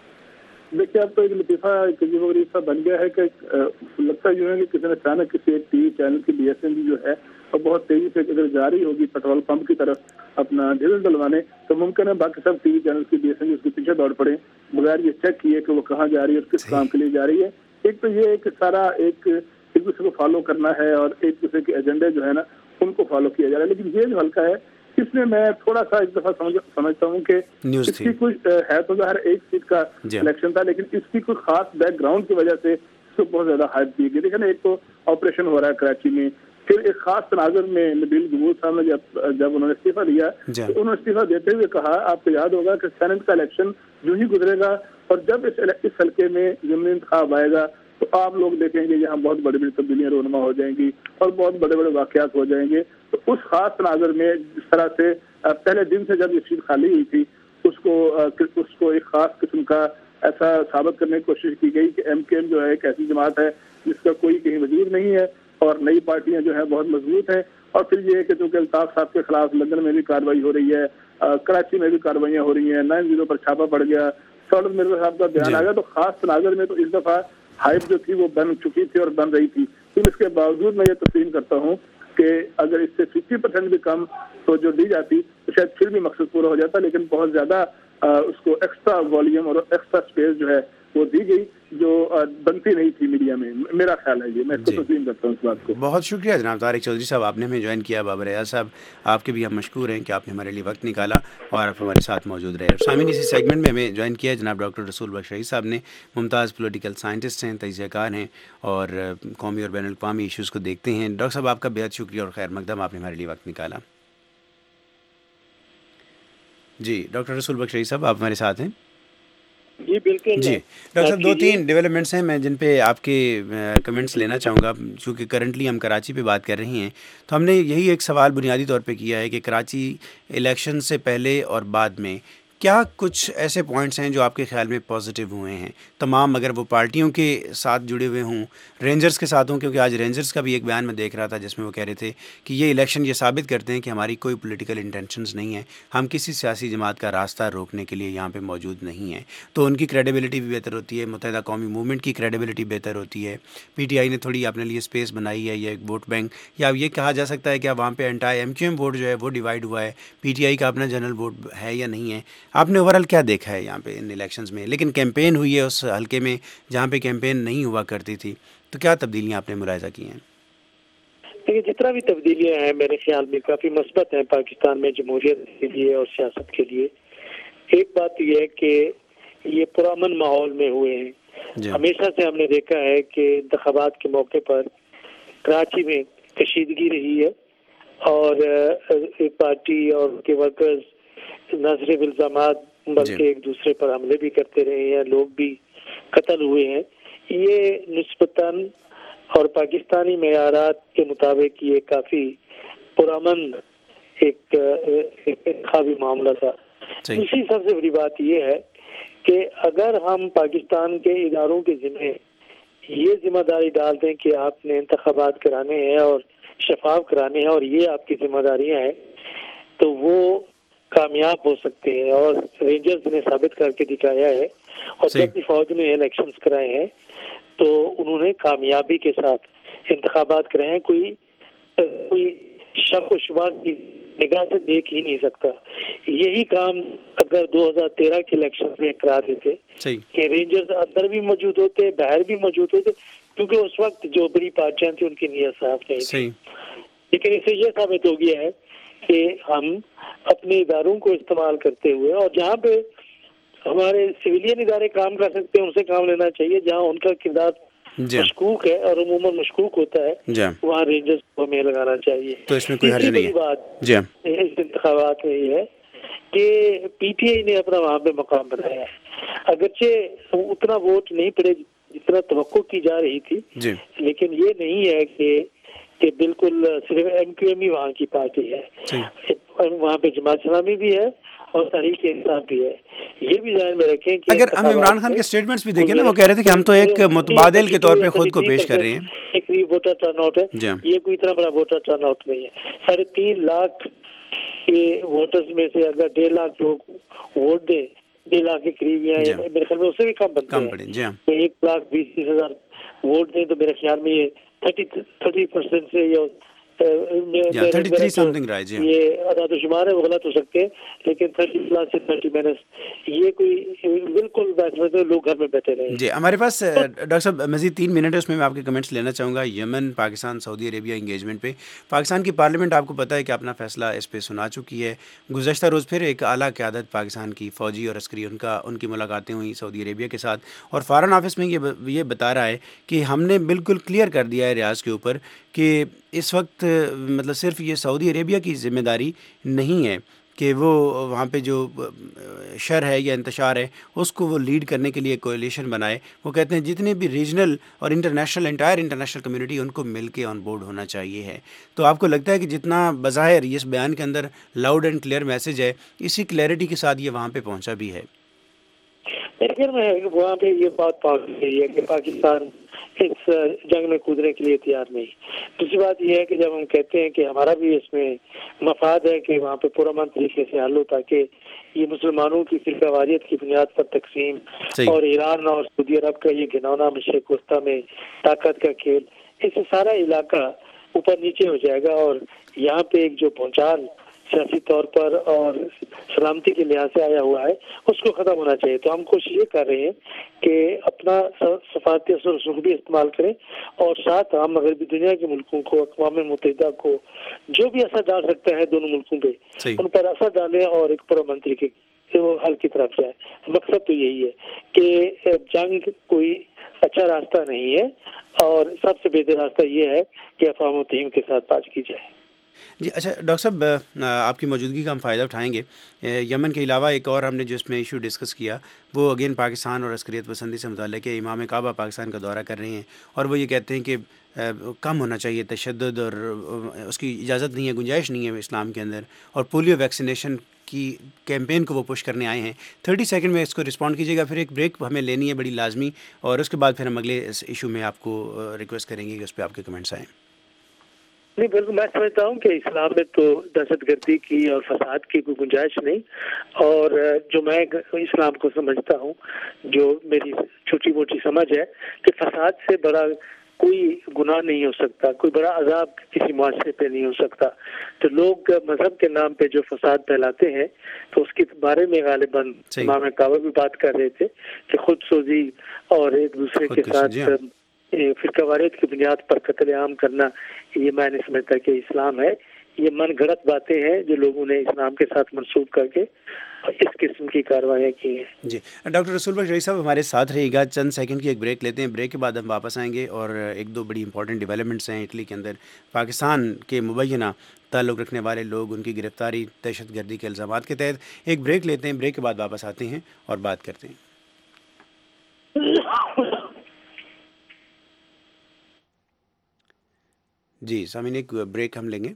دیکھیے اب تو ایک لطیفہ ایک عجیب و غریب سا بن گیا ہے کہ لگتا یوں ہے کہ کسی نے اچانک کسی ایک ٹی وی چینل کی بی ایس این جی جو ہے اور بہت تیزی سے اگر جاری ہوگی پیٹرول پمپ کی طرف اپنا ڈیزل ڈلوانے تو ممکن ہے باقی سب ٹی وی چینل کی بی ایس این جی اس کے پیچھے دوڑ پڑے بغیر یہ چیک کیے کہ وہ کہاں جا رہی ہے اور کس کام کے لیے جا رہی ہے. ایک تو یہ ہے کہ سارا ایک ایک دوسرے کو فالو کرنا ہے اور ایک دوسرے کے ایجنڈے جو ہے نا ان کو فالو کیا جا رہا ہے. لیکن یہ جو حلقہ ہے اس میں میں تھوڑا سا ایک دفعہ سمجھتا ہوں کہ اس کی کچھ ہے تو ظاہر ایک سیٹ کا الیکشن تھا، لیکن اس کی کوئی خاص بیک گراؤنڈ کی وجہ سے اس کو بہت زیادہ ہائپ دی گئی. دیکھیں ایک تو آپریشن ہو رہا ہے کراچی میں، پھر ایک خاص تناظر میں نبیل گبور صاحب نے جب جب انہوں نے استعفیٰ دیا تو انہوں نے استعفیٰ دیتے ہوئے کہا، آپ کو یاد ہوگا کہ سینٹ کا الیکشن جو ہی گزرے گا اور جب اس اس حلقے میں ضمنی انتخاب آئے گا تو آپ لوگ دیکھیں گے یہاں بہت بڑی بڑی تبدیلیاں رونما ہو جائیں گی اور بہت بڑے بڑے واقعات ہو جائیں گے. تو اس خاص تناظر میں جس طرح سے پہلے دن سے جب یہ سیٹ خالی ہوئی تھی اس کو اس کو ایک خاص قسم کا ایسا ثابت کرنے کی کوشش کی گئی کہ ایم کے ایم جو ہے ایک ایسی جماعت ہے جس کا کوئی کہیں وجود نہیں ہے اور نئی پارٹیاں جو ہیں بہت مضبوط ہیں. اور پھر یہ کہ چونکہ الطاف صاحب کے خلاف لندن میں بھی کارروائی ہو رہی ہے، کراچی میں بھی کارروائیاں ہو رہی ہیں، نائن زیرو پر چھاپا پڑ گیا، سعودت مرزا صاحب کا بیان آ گیا، تو خاص تناظر میں تو اس دفعہ ہائپ جو تھی وہ بن چکی تھی اور بن رہی تھی. پھر اس کے باوجود میں یہ تسلیم کرتا ہوں کہ اگر اس سے ففٹی پرسینٹ بھی کم تو جو دی جاتی تو شاید پھر بھی مقصد پورا ہو جاتا، لیکن بہت زیادہ اس کو ایکسٹرا والیوم اور ایکسٹرا اسپیس جو ہے وہ دی گئی جو بنتی نہیں تھی میڈیا میں. میرا خیال ہے یہ، میں اس کو تسلیم کرتا ہوں اس بات کو. بہت شکریہ جناب طارق چودھری صاحب، آپ نے ہمیں جوائن کیا. بابر ایاز صاحب آپ کے بھی ہم مشکور ہیں کہ آپ نے ہمارے لیے وقت نکالا اور آپ ہمارے ساتھ موجود رہے. سامعین اسی سیگمنٹ میں ہمیں جوائن کیا ہے جناب ڈاکٹر رسول بخش رئیس صاحب نے. ممتاز پولیٹیکل سائنٹسٹ ہیں، تجزیہ کار ہیں اور قومی اور بین الاقوامی ایشوز کو دیکھتے ہیں. ڈاکٹر صاحب آپ کا بہت شکریہ اور خیر مقدم، آپ نے ہمارے لیے وقت نکالا. جی ڈاکٹر رسول بخش رئیس صاحب آپ ہمارے ساتھ ہیں. جی بالکل. جی ڈاکٹر صاحب دو تین ڈیولپمنٹس ہیں میں جن پہ آپ کے کمنٹس لینا چاہوں گا. چونکہ کرنٹلی ہم کراچی پہ بات کر رہے ہیں تو ہم نے یہی ایک سوال بنیادی طور پہ کیا ہے کہ کراچی الیکشن سے پہلے اور بعد میں کیا کچھ ایسے پوائنٹس ہیں جو آپ کے خیال میں پازیٹیو ہوئے ہیں تمام، اگر وہ پارٹیوں کے ساتھ جڑے ہوئے ہوں، رینجرز کے ساتھ ہوں، کیونکہ آج رینجرز کا بھی ایک بیان میں دیکھ رہا تھا جس میں وہ کہہ رہے تھے کہ یہ الیکشن یہ ثابت کرتے ہیں کہ ہماری کوئی پولیٹیکل انٹینشنز نہیں ہیں، ہم کسی سیاسی جماعت کا راستہ روکنے کے لیے یہاں پہ موجود نہیں ہیں. تو ان کی کریڈیبلٹی بھی بہتر ہوتی ہے، متحدہ قومی موومنٹ کی کریڈیبلٹی بہتر ہوتی ہے. پی ٹی آئی نے تھوڑی اپنے لیے اسپیس بنائی ہے، یہ ایک ووٹ بینک، یا یہ کہا جا سکتا ہے کہ وہاں پہ entire M Q M vote جو ہے وہ ڈیوائڈ ہوا ہے، پی ٹی آئی کا اپنا جنرل ووٹ ہے یا نہیں ہے. آپ نے اوورآل کیا دیکھا ہے یہاں پہ ان الیکشنز میں؟ لیکن کیمپین ہوئی ہے اس حلقے میں جہاں پہ کیمپین نہیں ہوا کرتی تھی، تو کیا تبدیلیاں آپ نے ملاحظہ کی ہیں؟ دیکھیے جتنا بھی تبدیلیاں ہیں میرے خیال میں کافی مثبت ہیں پاکستان میں جمہوریت کے لیے اور سیاست کے لیے. ایک بات یہ ہے کہ یہ پرامن ماحول میں ہوئے ہیں. جی. ہمیشہ سے ہم نے دیکھا ہے کہ انتخابات کے موقع پر کراچی میں کشیدگی رہی ہے اور ایک پارٹی اور ان کے ورکرز نہ صرف الزامات بلکہ ایک دوسرے پر حملے بھی کرتے رہے ہیں، لوگ بھی قتل ہوئے ہیں. یہ نسبتاً اور پاکستانی معیارات کے مطابق یہ کافی پرامن ایک انتخابی معاملہ تھا. دوسری سب سے بڑی بات یہ ہے کہ اگر ہم پاکستان کے اداروں کے ذمہ یہ ذمہ داری ڈال دیں کہ آپ نے انتخابات کرانے ہیں اور شفاف کرانے ہیں اور یہ آپ کی ذمہ داریاں ہیں، تو وہ कामयाब हो सकते हैं और रेंजर्स ने साबित करके दिखाया है। और जब भी फौज ने इलेक्शंस कराए हैं तो उन्होंने कामयाबी के साथ इंतखाबात कराए हैं। कोई कोई शक व शुबा की निगाह से देख ही नहीं सकता। यही काम अगर दो हज़ार तेरह के इलेक्शन में करा देते कि रेंजर्स अंदर भी मौजूद होते, बाहर भी मौजूद होते, क्योंकि उस वक्त जो बड़ी पार्टियां थी उनकी नीयत साफ नहीं थी। लेकिन इससे ये साबित हो गया है कि हम अपने इदारों को इस्तेमाल करते हुए, और जहाँ पे हमारे सिविलियन इदारे काम कर सकते हैं उनसे काम लेना चाहिए, जहाँ उनका किरदार मशकूक है और अमूमन मशकूक होता है, वहाँ रेंजर्स को हमें लगाना चाहिए। तो इसमें कोई हर्ज नहीं है। बात इस इंतखाबात में ये है कि पीटीआई ने अपना वहाँ पे मकाम बनाया है। अगरचे उतना वोट नहीं पड़े जितना तवक्को की जा रही थी, लेकिन ये नहीं है कि कि बिल्कुल सिर्फ एमक्यूएम ही वहाँ की पार्टी है। वहाँ पे जमात इस्लामी भी है और तहरीक इंसाफ भी है। ये भी ध्यान में रखें कि अगर हम इमरान खान के स्टेटमेंट्स भी देखें ना, वो कह रहे थे कि हम तो एक मुतबादिल के तौर पे खुद को पेश कर रहे हैं। एक वोटर टर्नआउट है, ये कोई इतना बड़ा वोटर टर्नआउट नहीं है। साढ़े तीन लाख के वोटर्स में से अगर डेढ़ लाख लोग वोट दे, डेढ़ लाख के करीब या मेरे ख्याल में उससे भी कम बनते हैं, तो एक लाख बीस तीस हजार वोट दें तो मेरे ख्याल में ये थर्टी थर्टी परसेंट से ये थर्टी थ्री समथिंग राइट जी। ये अदाद शुमार है वो गलत हो सकते हैं, लेकिन थर्टी प्लस से थर्टी माइनस ये कोई बिल्कुल बैठे लोग घर में बैठे रहे जी। हमारे पास डॉक्टर साहब मजीद तीन मिनट है, उसमें मैं आपके कमेंट्स लेना चाहूँगा। Yemen, Pakistan, Saudi Arabia engagement पे पाकिस्तान की पार्लियामेंट आपको पता है कि अपना फैसला इस पर सुना चुकी है। गुज़श्ता रोज़ फिर एक आला क़यादत पाकिस्तान की फ़ौजी और अस्करी उनका उनकी मुलाकातें हुई सऊदी अरेबिया के साथ, और फ़ॉरेन ऑफिस में ये ये बता रहा है कि हमने बिल्कुल क्लियर कर दिया है रियाज़ के ऊपर कि इस वक्त मतलब सिर्फ ये सऊदी अरेबिया की ज़िम्मेदारी नहीं है कि वो वहाँ पे जो शर है या इंतशार है उसको वो लीड करने के लिए कोalition बनाए। वो कहते हैं जितने भी रीजनल और इंटरनेशनल एंटायर इंटरनेशनल कम्युनिटी उनको मिल के ऑन बोर्ड होना चाहिए है। तो आपको लगता है कि जितना बज़ाहिर इस बयान के अंदर लाउड एंड क्लियर मैसेज है, इसी क्लैरिटी के साथ ये वहाँ पे पहुँचा भी है? लेकिन वहाँ पे ये बात गई है कि पाकिस्तान इस जंग में कूदने के लिए तैयार नहीं। दूसरी बात यह है कि जब हम कहते हैं कि हमारा भी इसमें मफाद है कि वहाँ पे पुरअमन तरीके से हल हो, ताकि ये मुसलमानों की फिरकावारियत की बुनियाद पर तकसीम और ईरान और सऊदी अरब का ये घिनौना मशरिक वस्ता में ताकत का खेल, इससे सारा इलाका ऊपर नीचे हो जाएगा और यहाँ पे एक जो भूचाल सियासी तौर पर और सलामती के लिहाज से आया हुआ है उसको ख़त्म होना चाहिए। तो हम कोशिश ये कर रहे हैं कि अपना सफारती असर रसूख भी इस्तेमाल करें और साथ हम मगरबी दुनिया के मुल्कों को, अक़वाम मुत्तहिदा को जो भी असर डाल सकता है दोनों मुल्कों पे, उन पर असर डालें और एक पुरअमन तरीके से वो हल की तरफ जाए। मकसद तो यही है कि जंग कोई अच्छा रास्ता नहीं है और सबसे बेहतर रास्ता ये है कि अफ़वाम मुत्तहिदा के साथ बात की जाए। जी अच्छा डॉक्टर साहब, आपकी मौजूदगी का हम फ़ायदा उठाएंगे। यमन के अलावा एक और हमने जो इसमें इशू डिस्कस किया वो अगेन पाकिस्तान और अस्करियत पसंदी से मुताल्लिक़ है। इमाम काबा पाकिस्तान का दौरा कर रहे हैं और वो ये कहते हैं कि कम होना चाहिए तशद्दुद और उसकी इजाज़त नहीं है, गुंजाइश नहीं है इस्लाम के अंदर, और पोलियो वैक्सीनेशन की कैंपेन को वो पुश करने आए हैं। थर्टी सेकंड में इसको रिस्पॉन्ड कीजिएगा, फिर एक ब्रेक हमें लेनी है बड़ी लाजमी, और उसके बाद फिर हम अगले इस इशू में आपको रिक्वेस्ट करेंगे कि उस पर आपके कमेंट्स आएँ। नहीं बिल्कुल, मैं समझता हूँ कि इस्लाम में तो दहशतगर्दी की और फसाद की कोई गुंजाइश नहीं, और जो मैं इस्लाम को समझता हूँ, जो मेरी छोटी मोटी समझ है कि फसाद से बड़ा कोई गुनाह नहीं हो सकता, कोई बड़ा अजाब किसी मुआशरे पे नहीं हो सकता। तो लोग मजहब के नाम पे जो फसाद फैलाते हैं तो उसके बारे में गालिबन इमाम काबा भी बात कर रहे थे कि खुद सोजी और एक दूसरे के साथ फिरकावारियत की बुनियाद पर कत्लेआम करना, ये मैं नहीं समझता कि इस्लाम है। ये मन गढ़ंत बातें हैं जो लोगों ने इस्लाम के साथ मंसूब करके इस किस्म की कार्रवाइयाँ की हैं। जी डॉक्टर रसूल बख्श रईस साहब हमारे साथ रहिएगा। चंद सेकंड की एक ब्रेक लेते हैं, ब्रेक के बाद हम वापस आएंगे और एक दो बड़ी इंपॉर्टेंट डेवलपमेंट्स हैं इटली के अंदर। पाकिस्तान के मुबैना ताल्लुक़ रखने वाले लोग, उनकी गिरफ्तारी दहशतगर्दी के इल्ज़ामात के तहत। एक ब्रेक लेते हैं, ब्रेक के बाद वापस आते हैं और बात करते हैं। जी सामीन, एक ब्रेक हम लेंगे।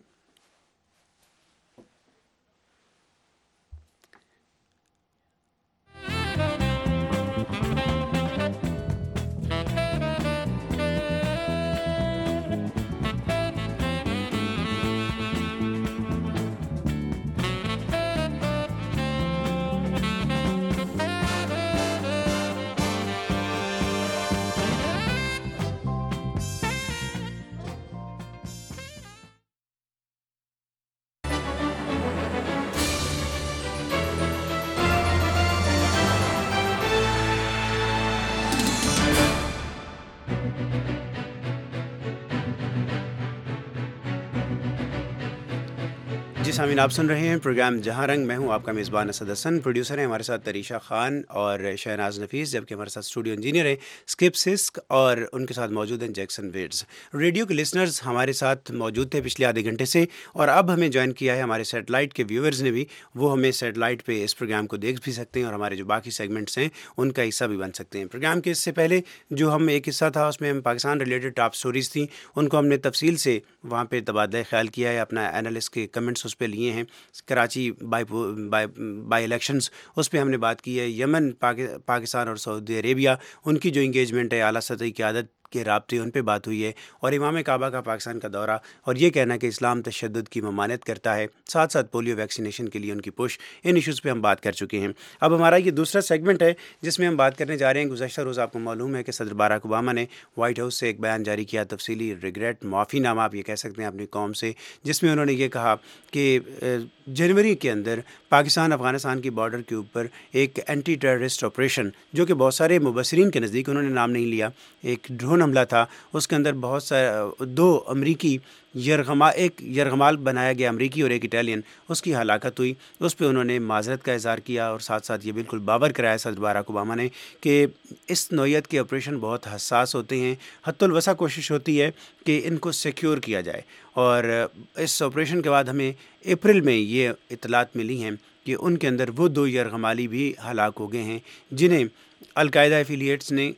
जी सामीन, आप सुन रहे हैं प्रोग्राम जहां रंग। मैं हूं आपका मेज़बान असद हसन। प्रोड्यूसर हैं हमारे साथ तरीशा खान और शहनाज नफीस, जबकि हमारे साथ स्टूडियो इंजीनियर हैं स्किप सिस्क और उनके साथ मौजूद हैं जैक्सन वेड्स। रेडियो के लिसनर्स हमारे साथ मौजूद थे पिछले आधे घंटे से, और अब हमें ज्वाइन किया है हमारे सेटेलाइट के व्यूअर्स ने भी। वो हमें सेटेलाइट पे इस प्रोग्राम को देख भी सकते हैं और हमारे जो बाकी सेगमेंट्स हैं उनका हिस्सा भी बन सकते हैं। प्रोग्राम के इससे पहले जो हम एक हिस्सा था उसमें हम पाकिस्तान रिलेटेड टॉप स्टोरीज़ थी, उनको हमने तफसील से वहाँ पे तबादला ख्याल किया है, अपना एनालिस्ट के कमेंट्स उस पर लिए हैं। Karachi by by by elections, उस पर हमने बात की है। यमन, पाकि, पाकिस्तान और सऊदी अरेबिया, उनकी जो इंगेजमेंट है आला सतही क़यादत के राब्ते, उन पे बात हुई है। और इमाम काबा का पाकिस्तान का दौरा, और ये कहना कि इस्लाम तशद्दुद की ममानत करता है, साथ साथ पोलियो वैक्सीनेशन के लिए उनकी पुश, इन इश्यूज़ पे हम बात कर चुके हैं। अब हमारा ये दूसरा सेगमेंट है जिसमें हम बात करने जा रहे हैं। गुज़श्ता रोज़ आपको मालूम है कि सदर बाराक ओबामा ने वाइट हाउस से एक बयान जारी किया, तफसीली रिग्रेट, माफ़ीनामा आप ये कह सकते हैं अपनी कौम से, जिसमें उन्होंने ये कहा कि जनवरी के अंदर पाकिस्तान अफ़गानिस्तान की बॉर्डर के ऊपर एक एंटी टेररिस्ट ऑपरेशन, जो कि बहुत सारे मुबसरीन के नज़दीक, उन्होंने नाम नहीं लिया, एक ड्रोन हमला था, उसके अंदर बहुत सारे दो अमरीकी यरगमा एक यरगमाल बनाया गया अमरीकी और एक इटालियन, उसकी हलाकत हुई। उस पर उन्होंने माजरत का इज़हार किया और साथ साथ ये बिल्कुल बावर कराया सदर बाराक ओबामा ने कि इस नौइयत के ऑपरेशन बहुत हसास होते हैं, हद्दुल वसा कोशिश होती है कि इनको सिक्योर किया जाए। और इस ऑपरेशन के बाद हमें अप्रैल में ये इतलात मिली हैं कि उनके अंदर वो दो यरगमाली भी हलाक हो गए हैं जिन्हें अल-कायदा एफिलिएट्स ने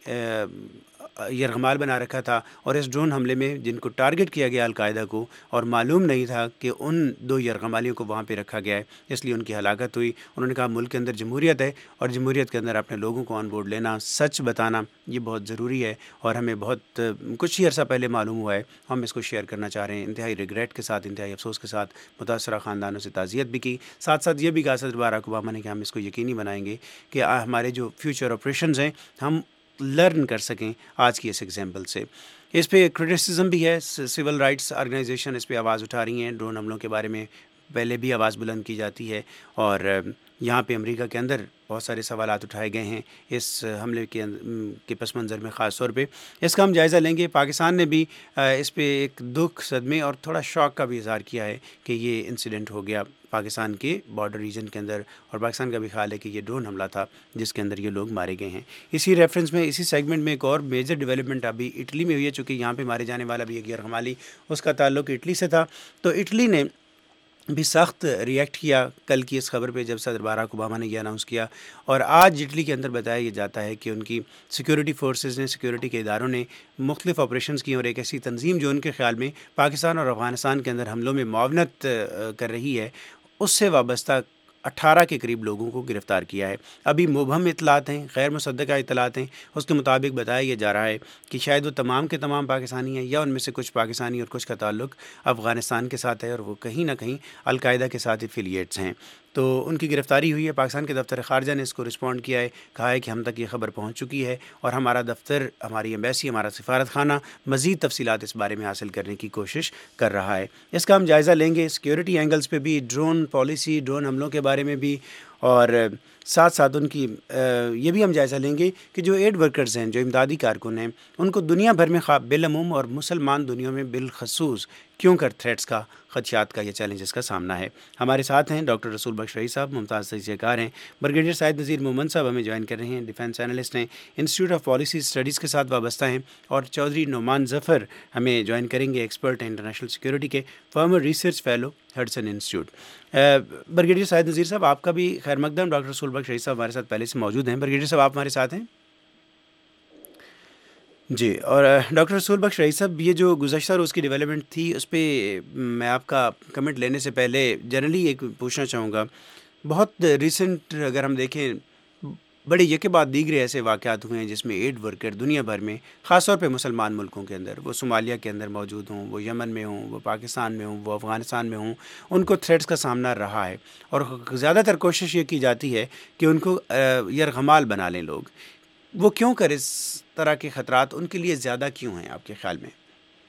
यरगमाल बना रखा था, और इस ड्रोन हमले में जिनको टारगेट किया गया अलकायदा को, और मालूम नहीं था कि उन दो यरगमालियों को वहाँ पे रखा गया है, इसलिए उनकी हलाकत हुई। उन्होंने कहा मुल्क के अंदर जमहूरियत है और जमहूरियत के अंदर अपने लोगों को ऑन बोर्ड लेना, सच बताना, ये बहुत ज़रूरी है, और हमें बहुत कुछ ही अर्सा पहले मालूम हुआ है। हम इसको शेयर करना चाह रहे हैं इंतहाई रिग्रेट के साथ, इंतहाई अफसोस के साथ। मुतासरा ख़ानदानों से ताज़ियत भी की, साथ साथ ये भी कहा सदर बाराक ओबामा ने कि हम इसको यकीनी बनाएंगे कि हमारे जो फ्यूचर ऑपरेशंस हैं हम लर्न कर सकें आज की इस एग्जाम्पल से। इस पे क्रिटिसिज्म भी है, सिविल राइट्स ऑर्गेनाइजेशन इस पे आवाज़ उठा रही हैं। ड्रोन हमलों के बारे में पहले भी आवाज़ बुलंद की जाती है, और यहाँ पे अमेरिका के अंदर बहुत सारे सवालात उठाए गए हैं इस हमले के के पस मंज़र में ख़ास तौर पे। इसका हम जायज़ा लेंगे। पाकिस्तान ने भी इस पे एक दुख, सदमे और थोड़ा शौक का भी इज़हार किया है कि ये इंसिडेंट हो गया पाकिस्तान के बॉर्डर रीजन के अंदर, और पाकिस्तान का भी ख्याल है कि ये ड्रोन हमला था जिसके अंदर ये लोग मारे गए हैं। इसी रेफरेंस में, इसी सेगमेंट में एक और मेजर डेवलपमेंट अभी इटली में हुई है, चूँकि यहाँ पे मारे जाने वाला भी एक यरगमाली, उसका ताल्लुक इटली से था। तो इटली ने भी सख्त रिएक्ट किया कल की इस खबर पे जब सदर बाराक ओबामा ने ये अनाउंस किया, और आज इटली के अंदर बताया ये जाता है कि उनकी सिक्योरिटी फोर्सेस ने, सिक्योरिटी के इदारों ने मुख्तलिफ ऑपरेशंस की, और एक ऐसी तंजीम जो उनके ख़्याल में पाकिस्तान और अफ़गानिस्तान के अंदर हमलों में मुआवनत कर रही है, उससे वाबस्ता अठारह के करीब लोगों को गिरफ़्तार किया है। अभी मुबहम इतलात हैं, गैर मुसद्दक़ा इतलात हैं, उसके मुताबिक बताया यह जा रहा है कि शायद वो तमाम के तमाम पाकिस्तानी हैं, या उनमें से कुछ पाकिस्तानी और कुछ का ताल्लुक़ अफ़गानिस्तान के साथ है, और वो कहीं ना कहीं अल-कायदा के साथ एफिलिएट्स हैं। तो उनकी गिरफ़्तारी हुई है। पाकिस्तान के दफ्तर ख़ारजा ने इसको रिस्पॉन्ड किया है, कहा है कि हम तक ये ख़बर पहुँच चुकी है, और हमारा दफ्तर, हमारी एम्बेसी, हमारा सफारत खाना मज़ीद तफसीलात इस बारे में हासिल करने की कोशिश कर रहा है। इसका हम जायज़ा लेंगे सिक्योरिटी एंगल्स पे भी, ड्रोन पॉलिसी, ड्रोन हमलों के बारे में भी, और साथ साथ उनकी ये भी हम जायज़ा लेंगे कि जो एड वर्कर्स हैं, जो इमदादी कारकुन हैं, उनको दुनिया भर में खा बिलअमूम और मुसलमान दुनिया में बिलखसूस क्यों कर थ्रेट्स का, खदशात का, या चैलेंजेस का सामना है। हमारे साथ हैं डॉक्टर रसूल बख्श रईस साहब, मुमताज़ तजज़ियाकार हैं, ब्रिगेडियर साहिद नज़ीर मोमन साहब हमें ज्वाइन कर रहे हैं, डिफेंस एनालिस्ट हैं, इंस्टीट्यूट ऑफ पॉलिसी स्टडीज़ के साथ वाबस्ता हैं, और चौधरी नोमान ज़फ़र हमें ज्वाइन करेंगे, एक्सपर्ट हैं इंटरनेशनल सिक्योरिटी के, former research fellow Hudson institute. Brigadier Sahid Nazir साहब, आपका भी खैर मकदम। डॉक्टर रसूल बख्श रईस साहब हमारे साथ पहले से मौजूद हैं। ब्रिगेडियर साहब, आप हमारे साथ हैं जी। और डॉक्टर रसूल बख्श रईस साहब, ये जो गुज़श्ता रोज़ की डेवलपमेंट थी, उस पर मैं आपका कमेंट लेने से पहले जनरली एक पूछना चाहूँगा। बहुत रिसेंट अगर हम देखें, बड़े यके बाद दीगरे ऐसे वाक़यात हुए हैं जिसमें एड वर्कर दुनिया भर में, ख़ास तौर पे मुसलमान मुल्कों के अंदर, वो सोमालिया के अंदर मौजूद हों, वो यमन में हों, वो पाकिस्तान में हों, वो अफ़गानिस्तान में हों, उनको थ्रेट्स का सामना रहा है, और ज़्यादातर कोशिश ये की जाती है कि उनको यरगमाल बना लें लोग। वो क्यों कर, इस तरह के ख़तरात उनके लिए ज़्यादा क्यों हैं आपके ख़्याल में?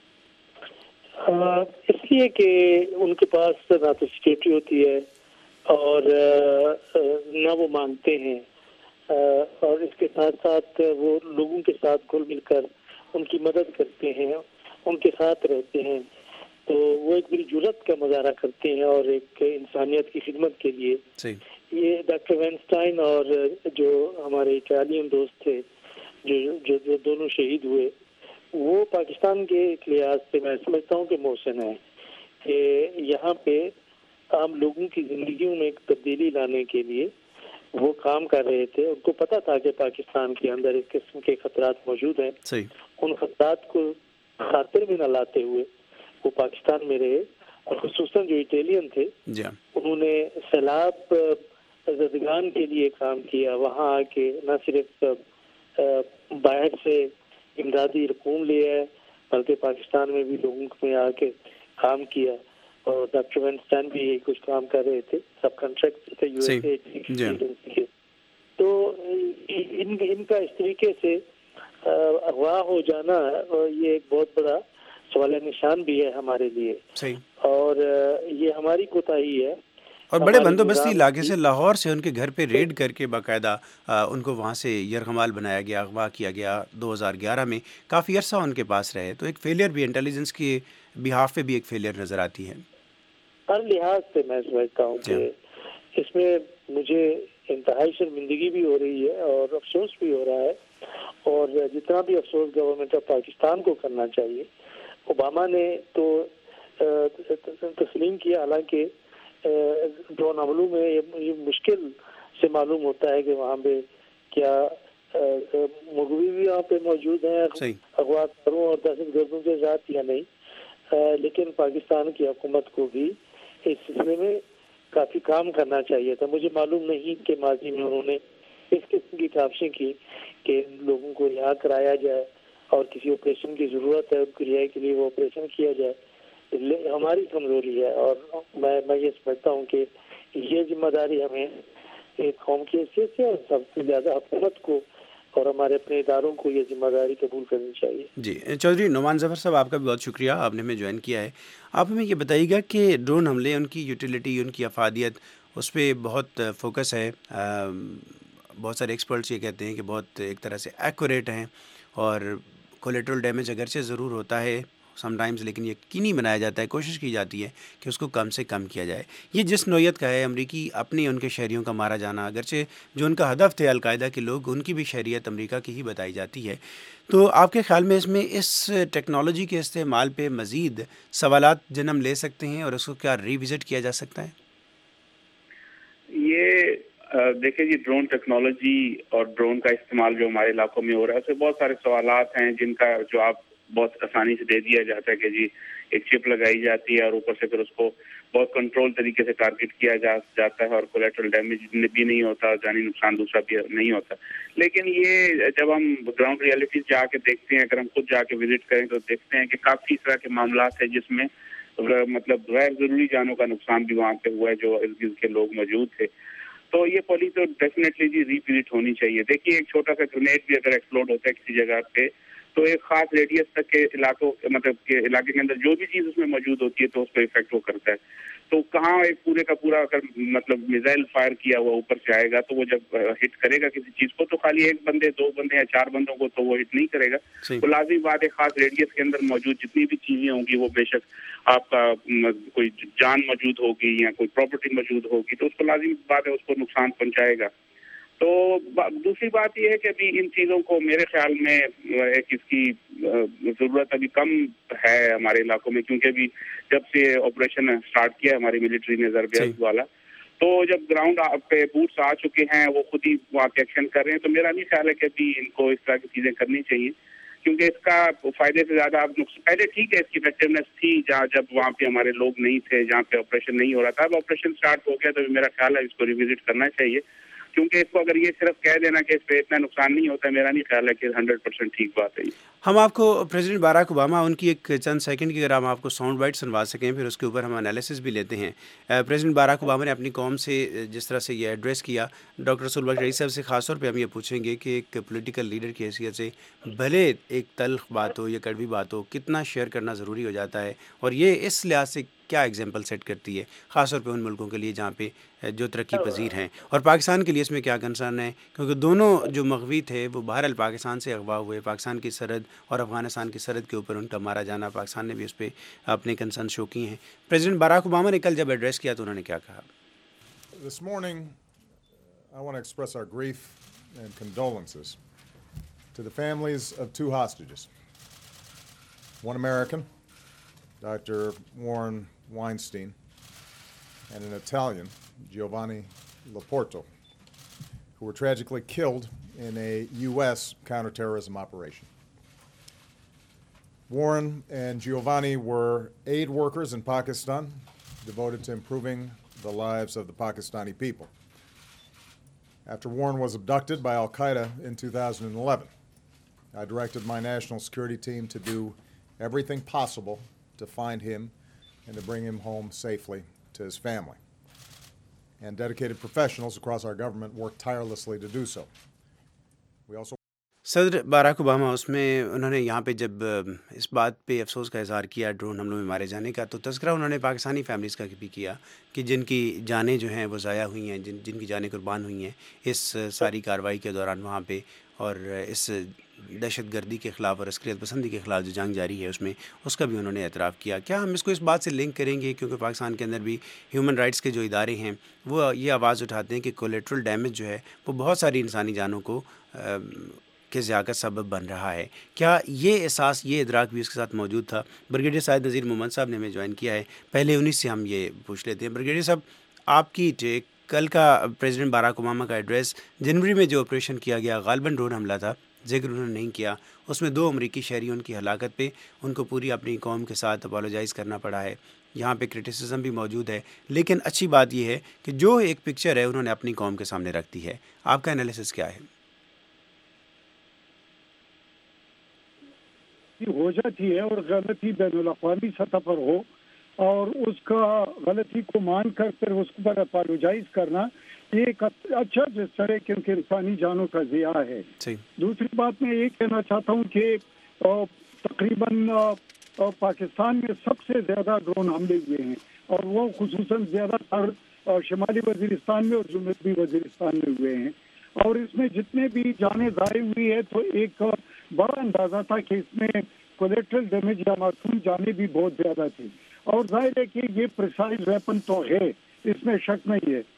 इसलिए कि उनके पास ना तो सिक्योरिटी होती है, और ना वो मानते हैं, और इसके साथ साथ वो लोगों के साथ घुल मिलकर उनकी मदद करते हैं, उनके साथ रहते हैं। تو وہ ایک بڑی جرت کا مظاہرہ کرتے ہیں اور ایک انسانیت کی خدمت کے لیے یہ ڈاکٹر وینسٹائن اور جو ہمارے اٹالین دوست تھے جو جو, جو دونوں شہید ہوئے وہ پاکستان کے ایک لحاظ سے میں سمجھتا ہوں کہ محسن ہے کہ یہاں پہ عام لوگوں کی زندگیوں میں ایک تبدیلی لانے کے لیے وہ کام کر رہے تھے. ان کو پتا تھا کہ پاکستان کے اندر اس قسم کے خطرات موجود ہیں. ان خطرات کو خاطر میں نہ لاتے ہوئے وہ پاکستان میں رہے اور خصوصاً جو اٹیلین تھے انہوں نے سیلاب زدگان کے لیے کام کیا. وہاں آ کے نہ صرف باہر سے امدادی رقوم لیا ہے بلکہ پاکستان میں بھی لوگوں میں آ کے کام کیا. اور ڈاکٹر وینسٹائن بھی کچھ کام کر رہے تھے, سب کنٹریکٹ تھے یو ایس اے کے. تو ان ان کا اس طریقے سے اغوا ہو جانا یہ ایک بہت بڑا سوال نشان بھی ہے ہمارے لیے اور یہ ہماری کوتاہی ہے. اور بڑے بندوبستی علاقے سے لاہور سے ان کے گھر پہ ریڈ کر کے باقاعدہ ان کو وہاں سے یرغمال بنایا گیا, اغوا کیا گیا. دو ہزار گیارہ میں کافی عرصہ ان کے پاس رہے, تو ایک فیلئر بھی انٹیلیجنس کی بہاف پہ بھی ایک فیلئر نظر آتی ہے. ہر لحاظ سے میں سمجھتا ہوں کہ اس میں مجھے انتہائی شرمندگی بھی ہو رہی ہے اور افسوس بھی ہو رہا ہے, اور جتنا بھی افسوس گورنمنٹ آف پاکستان کو کرنا چاہیے. اوباما نے تو تسلیم کیا, حالانکہ ڈرون حملوں میں یہ مشکل سے معلوم ہوتا ہے کہ وہاں پہ کیا مغوی بھی وہاں پہ موجود ہیں اغوا کاروں اور دہشت گردوں کے ساتھ یا نہیں. لیکن پاکستان کی حکومت کو بھی اس سلسلے میں کافی کام کرنا چاہیے تھا. مجھے معلوم نہیں کہ ماضی میں انہوں نے اس قسم کی کاوشیں کی کہ لوگوں کو رہا کرایا جائے اور کسی آپریشن کی ضرورت ہے ان کی رہائی کے لیے وہ آپریشن کیا جائے. ہماری کمزوری ہے اور میں میں یہ سمجھتا ہوں کہ یہ ذمہ داری ہمیں ایک قوم کی حیثیت سے اور سب سے زیادہ حکومت کو اور ہمارے اپنے اداروں کو یہ ذمہ داری قبول کرنی چاہیے. جی چودھری نعمان ظفر صاحب, آپ کا بھی بہت شکریہ, آپ نے ہمیں جوائن کیا ہے. آپ ہمیں یہ بتائیے گا کہ ڈرون حملے, ان کی یوٹیلیٹی, ان کی افادیت, اس پہ بہت فوکس ہے. بہت سارے ایکسپرٹس یہ کہتے ہیں کہ بہت ایک طرح سے ایکوریٹ ہیں اور کولیٹرل ڈیمیج اگرچہ ضرور ہوتا ہے سم ٹائمز, لیکن یقینی بنایا جاتا ہے, کوشش کی جاتی ہے کہ اس کو کم سے کم کیا جائے. یہ جس نوعیت کا ہے, امریکی اپنے ان کے شہریوں کا مارا جانا, اگرچہ جو ان کا ہدف تھے القاعدہ کے لوگ, ان کی بھی شہریت امریکہ کی ہی بتائی جاتی ہے. تو آپ کے خیال میں اس میں اس ٹیکنالوجی کے استعمال پہ مزید سوالات جنم لے سکتے ہیں اور اس کو کیا ری وزٹ کیا جا سکتا ہے؟ یہ دیکھیں جی, ڈرون ٹیکنالوجی اور ڈرون کا استعمال جو ہمارے علاقوں میں ہو رہا ہے اس میں بہت سارے سوالات ہیں جن کا جو آپ بہت آسانی سے دے دیا جاتا ہے کہ جی ایک چپ لگائی جاتی ہے اور اوپر سے پھر اس کو بہت کنٹرول طریقے سے ٹارگٹ کیا جا جاتا ہے اور کولیٹرل ڈیمیج بھی نہیں ہوتا, جانی نقصان دوسرا بھی نہیں ہوتا. لیکن یہ جب ہم گراؤنڈ ریالٹی جا کے دیکھتے ہیں, اگر ہم خود جا کے وزٹ کریں تو دیکھتے ہیں کہ کافی اس طرح کے معاملات ہیں جس میں مطلب غیر ضروری جانوں کا نقصان بھی وہاں پہ ہوا ہے جو ارد گرد کے لوگ موجود تھے. تو یہ پالیسی تو ڈیفینیٹلی جی ری وزٹ ہونی چاہیے. دیکھیے ایک چھوٹا سا گرینیڈ بھی اگر ایکسپلوڈ ہوتا ہے کسی جگہ پہ تو ایک خاص ریڈیس تک کے علاقوں مطلب کہ علاقے کے اندر جو بھی چیز اس میں موجود ہوتی ہے تو اس پہ افیکٹ وہ کرتا ہے. تو کہاں ایک پورے کا پورا اگر مطلب میزائل فائر کیا ہوا اوپر سے آئے گا تو وہ جب ہٹ کرے گا کسی چیز کو تو خالی ایک بندے, دو بندے یا چار بندوں کو تو وہ ہٹ نہیں کرے گا. تو لازمی بات ہے خاص ریڈیس کے اندر موجود جتنی بھی چیزیں ہوں گی وہ بے شک آپ کا کوئی جان موجود ہوگی یا کوئی پراپرٹی موجود ہوگی تو اس کو لازمی بات ہے اس کو نقصان پہنچائے گا. تو دوسری بات یہ ہے کہ ابھی ان چیزوں کو میرے خیال میں ایک اس کی ضرورت ابھی کم ہے ہمارے علاقوں میں, کیونکہ ابھی جب سے آپریشن اسٹارٹ کیا ہماری ملٹری نے ضربیت والا, تو جب گراؤنڈ پہ بوٹس آ چکے ہیں وہ خود ہی وہاں پہ ایکشن کر رہے ہیں. تو میرا نہیں خیال ہے کہ ابھی ان کو اس طرح کی چیزیں کرنی چاہیے, کیونکہ اس کا فائدے سے زیادہ اب پہلے ٹھیک ہے اس کی افیکٹونیس تھی جہاں جب وہاں پہ ہمارے لوگ نہیں تھے, جہاں پہ آپریشن نہیں ہو رہا تھا. اب آپریشن اسٹارٹ ہو گیا تو میرا خیال ہے اس کو ریوزٹ کرنا چاہیے, کیونکہ اس کو اگر یہ صرف کہہ دینا کہ اس پہ اتنا نقصان نہیں ہوتا, میرا نہیں خیال ہے کہ ہنڈریڈ پرسینٹ ٹھیک بات ہے. ہم آپ کو پریزیڈنٹ باراک اوباما ان کی ایک چند سیکنڈ کی اگر ہم آپ کو ساؤنڈ بائٹ سنوا سکیں, پھر اس کے اوپر ہم انالیسس بھی لیتے ہیں. پریزیڈنٹ باراک اوباما نے اپنی قوم سے جس طرح سے یہ ایڈریس کیا, ڈاکٹر رسول بخش رئیس صاحب سے خاص طور پہ ہم یہ پوچھیں گے کہ ایک پولیٹیکل لیڈر کی حیثیت سے بھلے ایک تلخ بات ہو یا کڑوی بات ہو, کتنا شیئر کرنا ضروری ہو جاتا ہے, اور یہ اس لحاظ سے کیا ایگزامپل سیٹ کرتی ہے خاص طور پہ ان ملکوں کے لیے جہاں پہ جو ترقی پذیر ہیں, اور پاکستان کے لیے اس میں کیا کنسرن ہے, کیونکہ دونوں جو مغوی تھے وہ بہرحال پاکستان سے اغوا ہوئے, پاکستان کی سرحد اور افغانستان کی سرحد کے اوپر ان کا مارا جانا، پاکستان نے بھی اس پہ اپنے کنسرن شو کی ہیں. پریزیڈنٹ باراک اوباما نے کل جب ایڈریس کیا تو انہوں نے کیا کہا؟ This morning, I want to express our grief and condolences to the families of two hostages. One American, Doctor Warren Weinstein, and an Italian, Giovanni Laporto, who were tragically killed in a U S counterterrorism operation. Warren and Giovanni were aid workers in Pakistan, devoted to improving the lives of the Pakistani people. After Warren was abducted by Al-Qaeda in two thousand eleven, I directed my national security team to do everything possible to find him and to bring him home safely to his family. And dedicated professionals across our government worked tirelessly to do so. We also صدر Barack Obama اس میں انہوں نے یہاں پہ جب اس بات پہ افسوس کا اظہار کیا ڈرون حملوں میں مارے جانے کا، تو تذکرہ انہوں نے پاکستانی فیملیز کا بھی کیا کہ جن کی جانیں جو ہیں وہ ضائع ہوئی ہیں، جن جن کی جانیں قربان ہوئی ہیں اس ساری کارروائی کے دوران وہاں پہ، اور اس دہشت گردی کے خلاف اور عسکریت پسندی کے خلاف جو جنگ جاری ہے اس میں، اس کا بھی انہوں نے اعتراف کیا. کیا ہم اس کو اس بات سے لنک کریں گے، کیونکہ پاکستان کے اندر بھی ہیومن رائٹس کے جو ادارے ہیں وہ یہ آواز اٹھاتے ہیں کہ کولیٹرل ڈیمیج جو ہے وہ بہت ساری انسانی جانوں کو کے ضیاع کا سبب بن رہا ہے؟ کیا یہ احساس، یہ ادراک بھی اس کے ساتھ موجود تھا؟ بریگیڈیئر سعید نذیر محمد صاحب نے ہمیں جوائن کیا ہے، پہلے انہیں سے ہم یہ پوچھ لیتے ہیں. بریگیڈیئر صاحب، آپ کی ٹیک کل کا پریزیڈنٹ باراک اوباما کا ایڈریس، جنوری میں جو آپریشن کیا گیا غالباً ڈرون حملہ تھا، ذکر انہوں نے نہیں کیا، اس میں دو امریکی شہریوں کی ہلاکت پہ ان کو پوری اپنی قوم کے ساتھ اپالوجائز کرنا پڑا ہے. یہاں پہ کرٹیسزم بھی موجود ہے، لیکن اچھی بات یہ ہے کہ جو ایک پکچر ہے انہوں نے اپنی قوم کے سامنے رکھ دی ہے. آپ کا انالیسس کیا ہے؟ ہو جاتی ہے اور غلطی بین الاقوامی سطح پر ہو اور اس کا غلطی کو مان کر پھر اس پر اپالوجائز کرنا یہ ایک اچھا جسر ہے، کیونکہ انسانی جانوں کا ضیاع ہے. دوسری بات میں یہ کہنا چاہتا ہوں کہ تقریباً پاکستان میں سب سے زیادہ ڈرون حملے ہوئے ہیں، اور وہ خصوصاً زیادہ تر شمالی وزیرستان میں اور جنوبی وزیرستان میں ہوئے ہیں. اور اس میں جتنے بھی جانیں ضائع ہوئی ہے تو ایک بڑا اندازہ تھا کہ اس میں کولیٹرل ڈیمیج یا معصوم جانیں بھی بہت زیادہ تھی. اور ظاہر ہے کہ یہ پریسائز ویپن تو ہے، اس میں شک نہیں ہے.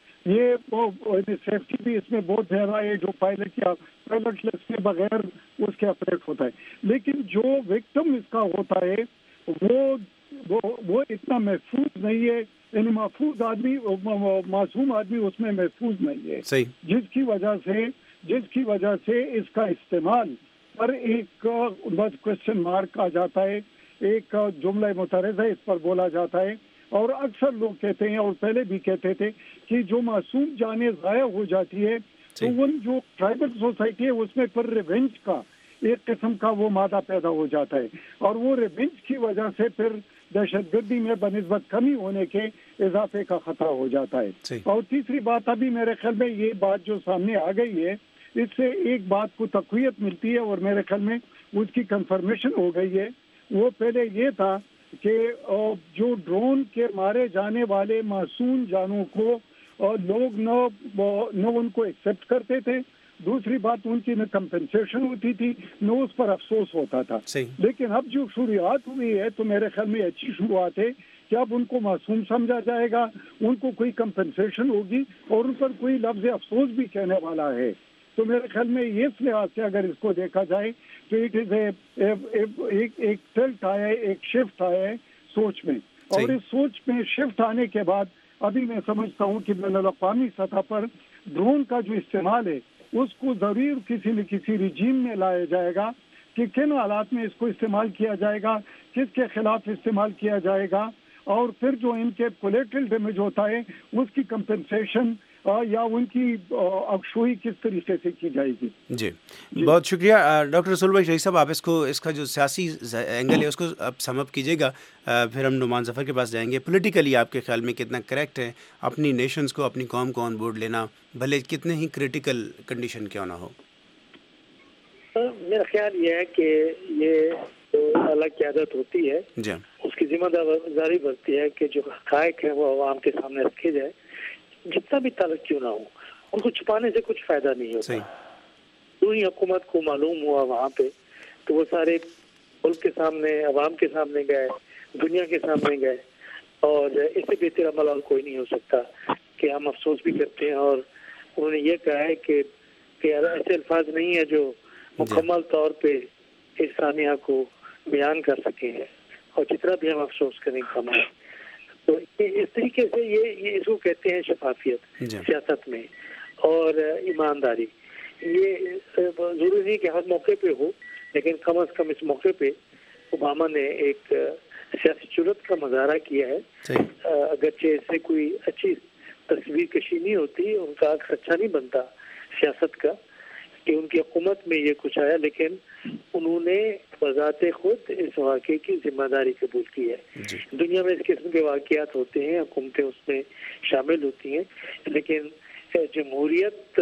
یہ سیفٹی بھی اس میں بہت زیادہ ہے، جو پائلٹ یا پائلٹ لیس کے بغیر اس کے آپریٹ ہوتا ہے. لیکن جو وکٹم اس کا ہوتا ہے وہ وہ وہ اتنا محفوظ نہیں ہے، یعنی محفوظ آدمی، معصوم آدمی اس میں محفوظ نہیں ہے. جس کی وجہ سے جس کی وجہ سے اس کا استعمال پر ایک بس کوشچن مارک آ جاتا ہے، ایک جملہ مترجمہ اس پر بولا جاتا ہے. اور اکثر لوگ کہتے ہیں اور پہلے بھی کہتے تھے کہ جو معصوم جانیں ضائع ہو جاتی ہے تو ان جو ٹرائبل سوسائٹی ہے اس میں پھر ریونج کا ایک قسم کا وہ مادہ پیدا ہو جاتا ہے، اور وہ ریونج کی وجہ سے پھر دہشت گردی میں بنسبت کمی ہونے کے اضافے کا خطرہ ہو جاتا ہے. اور تیسری بات ابھی میرے خیال میں یہ بات جو سامنے آ گئی ہے، اس سے ایک بات کو تقویت ملتی ہے اور میرے خیال میں اس کی کنفرمیشن ہو گئی ہے. وہ پہلے یہ تھا کہ جو ڈرون کے مارے جانے والے معصوم جانوں کو لوگ نہ ان کو ایکسیپٹ کرتے تھے، دوسری بات ان کی نہ کمپنسیشن ہوتی تھی نہ اس پر افسوس ہوتا تھا. لیکن اب جو شروعات ہوئی ہے تو میرے خیال میں اچھی شروعات ہے کہ اب ان کو معصوم سمجھا جائے گا، ان کو کوئی کمپنسیشن ہوگی اور ان پر کوئی لفظ افسوس بھی کہنے والا ہے. تو میرے خیال میں یہ اس لحاظ سے اگر اس کو دیکھا جائے تو اٹ از اے ایک ٹلٹ آیا ہے، ایک شفٹ آیا ہے سوچ میں. اور اس سوچ میں شفٹ آنے کے بعد ابھی میں سمجھتا ہوں کہ بین الاقوامی سطح پر ڈرون کا جو استعمال ہے اس کو ضرور کسی نہ کسی رجیم میں لایا جائے گا کہ کن حالات میں اس کو استعمال کیا جائے گا، کس کے خلاف استعمال کیا جائے گا، اور پھر جو ان کے کولیٹرل ڈیمیج ہوتا ہے اس کی کمپنسیشن یا ان کی افشوئی کس طریقے سے کی جائے گی. جی بہت شکریہ ڈاکٹر رسول بھائی شریف صاحب. آپ اس کو اس کا جو سیاسی اینگل ہے اس کو اب سم اپ کیجیے گا، پھر ہم نعمان ظفر کے پاس جائیں گے. پولیٹیکلی آپ کے خیال میں کتنا کریکٹ ہے اپنی نیشنز کو، اپنی قوم کو آن بورڈ لینا، بھلے کتنے ہی کریٹیکل کنڈیشن کیوں نہ ہو؟ میرا خیال یہ ہے کہ یہ جو اللہ کی عادت ہوتی ہے جی اس کی ذمہ داری بنتی ہے کہ جو حقائق ہیں وہ عوام کے سامنے رکھے جائے، جتنا بھی تعلق کیوں نہ ہو. ان کو چھپانے سے کچھ فائدہ نہیں ہوتا. پوری حکومت کو معلوم ہوا وہاں پہ تو وہ سارے ملک کے سامنے، عوام کے سامنے گئے، دنیا کے سامنے گئے، اور اس سے بہتر عمل اور کوئی نہیں ہو سکتا کہ ہم افسوس بھی کرتے ہیں. اور انہوں نے یہ کہا ہے کہ ایسے الفاظ نہیں ہیں جو مکمل طور پہ اس سانحہ کو بیان کر سکے ہیں، اور جتنا بھی ہم افسوس کریں کم ہے. تو اس طریقے سے یہ یہ اس کو کہتے ہیں شفافیت سیاست میں اور ایمانداری. یہ ضروری نہیں کہ ہر موقع پہ ہو، لیکن کم از کم اس موقع پہ اوباما نے ایک سیاسی جرات کا مظاہرہ کیا ہے. اگرچہ اس سے کوئی اچھی تصویر کشی نہیں ہوتی، ان کا عکس اچھا نہیں بنتا سیاست کا کہ ان کی حکومت میں یہ کچھ آیا، لیکن انہوں نے بذات خود اس واقعے کی ذمہ داری قبول کی ہے. دنیا میں اس قسم کے واقعات ہوتے ہیں، حکومتیں اس میں شامل ہوتی ہیں، لیکن جمہوریت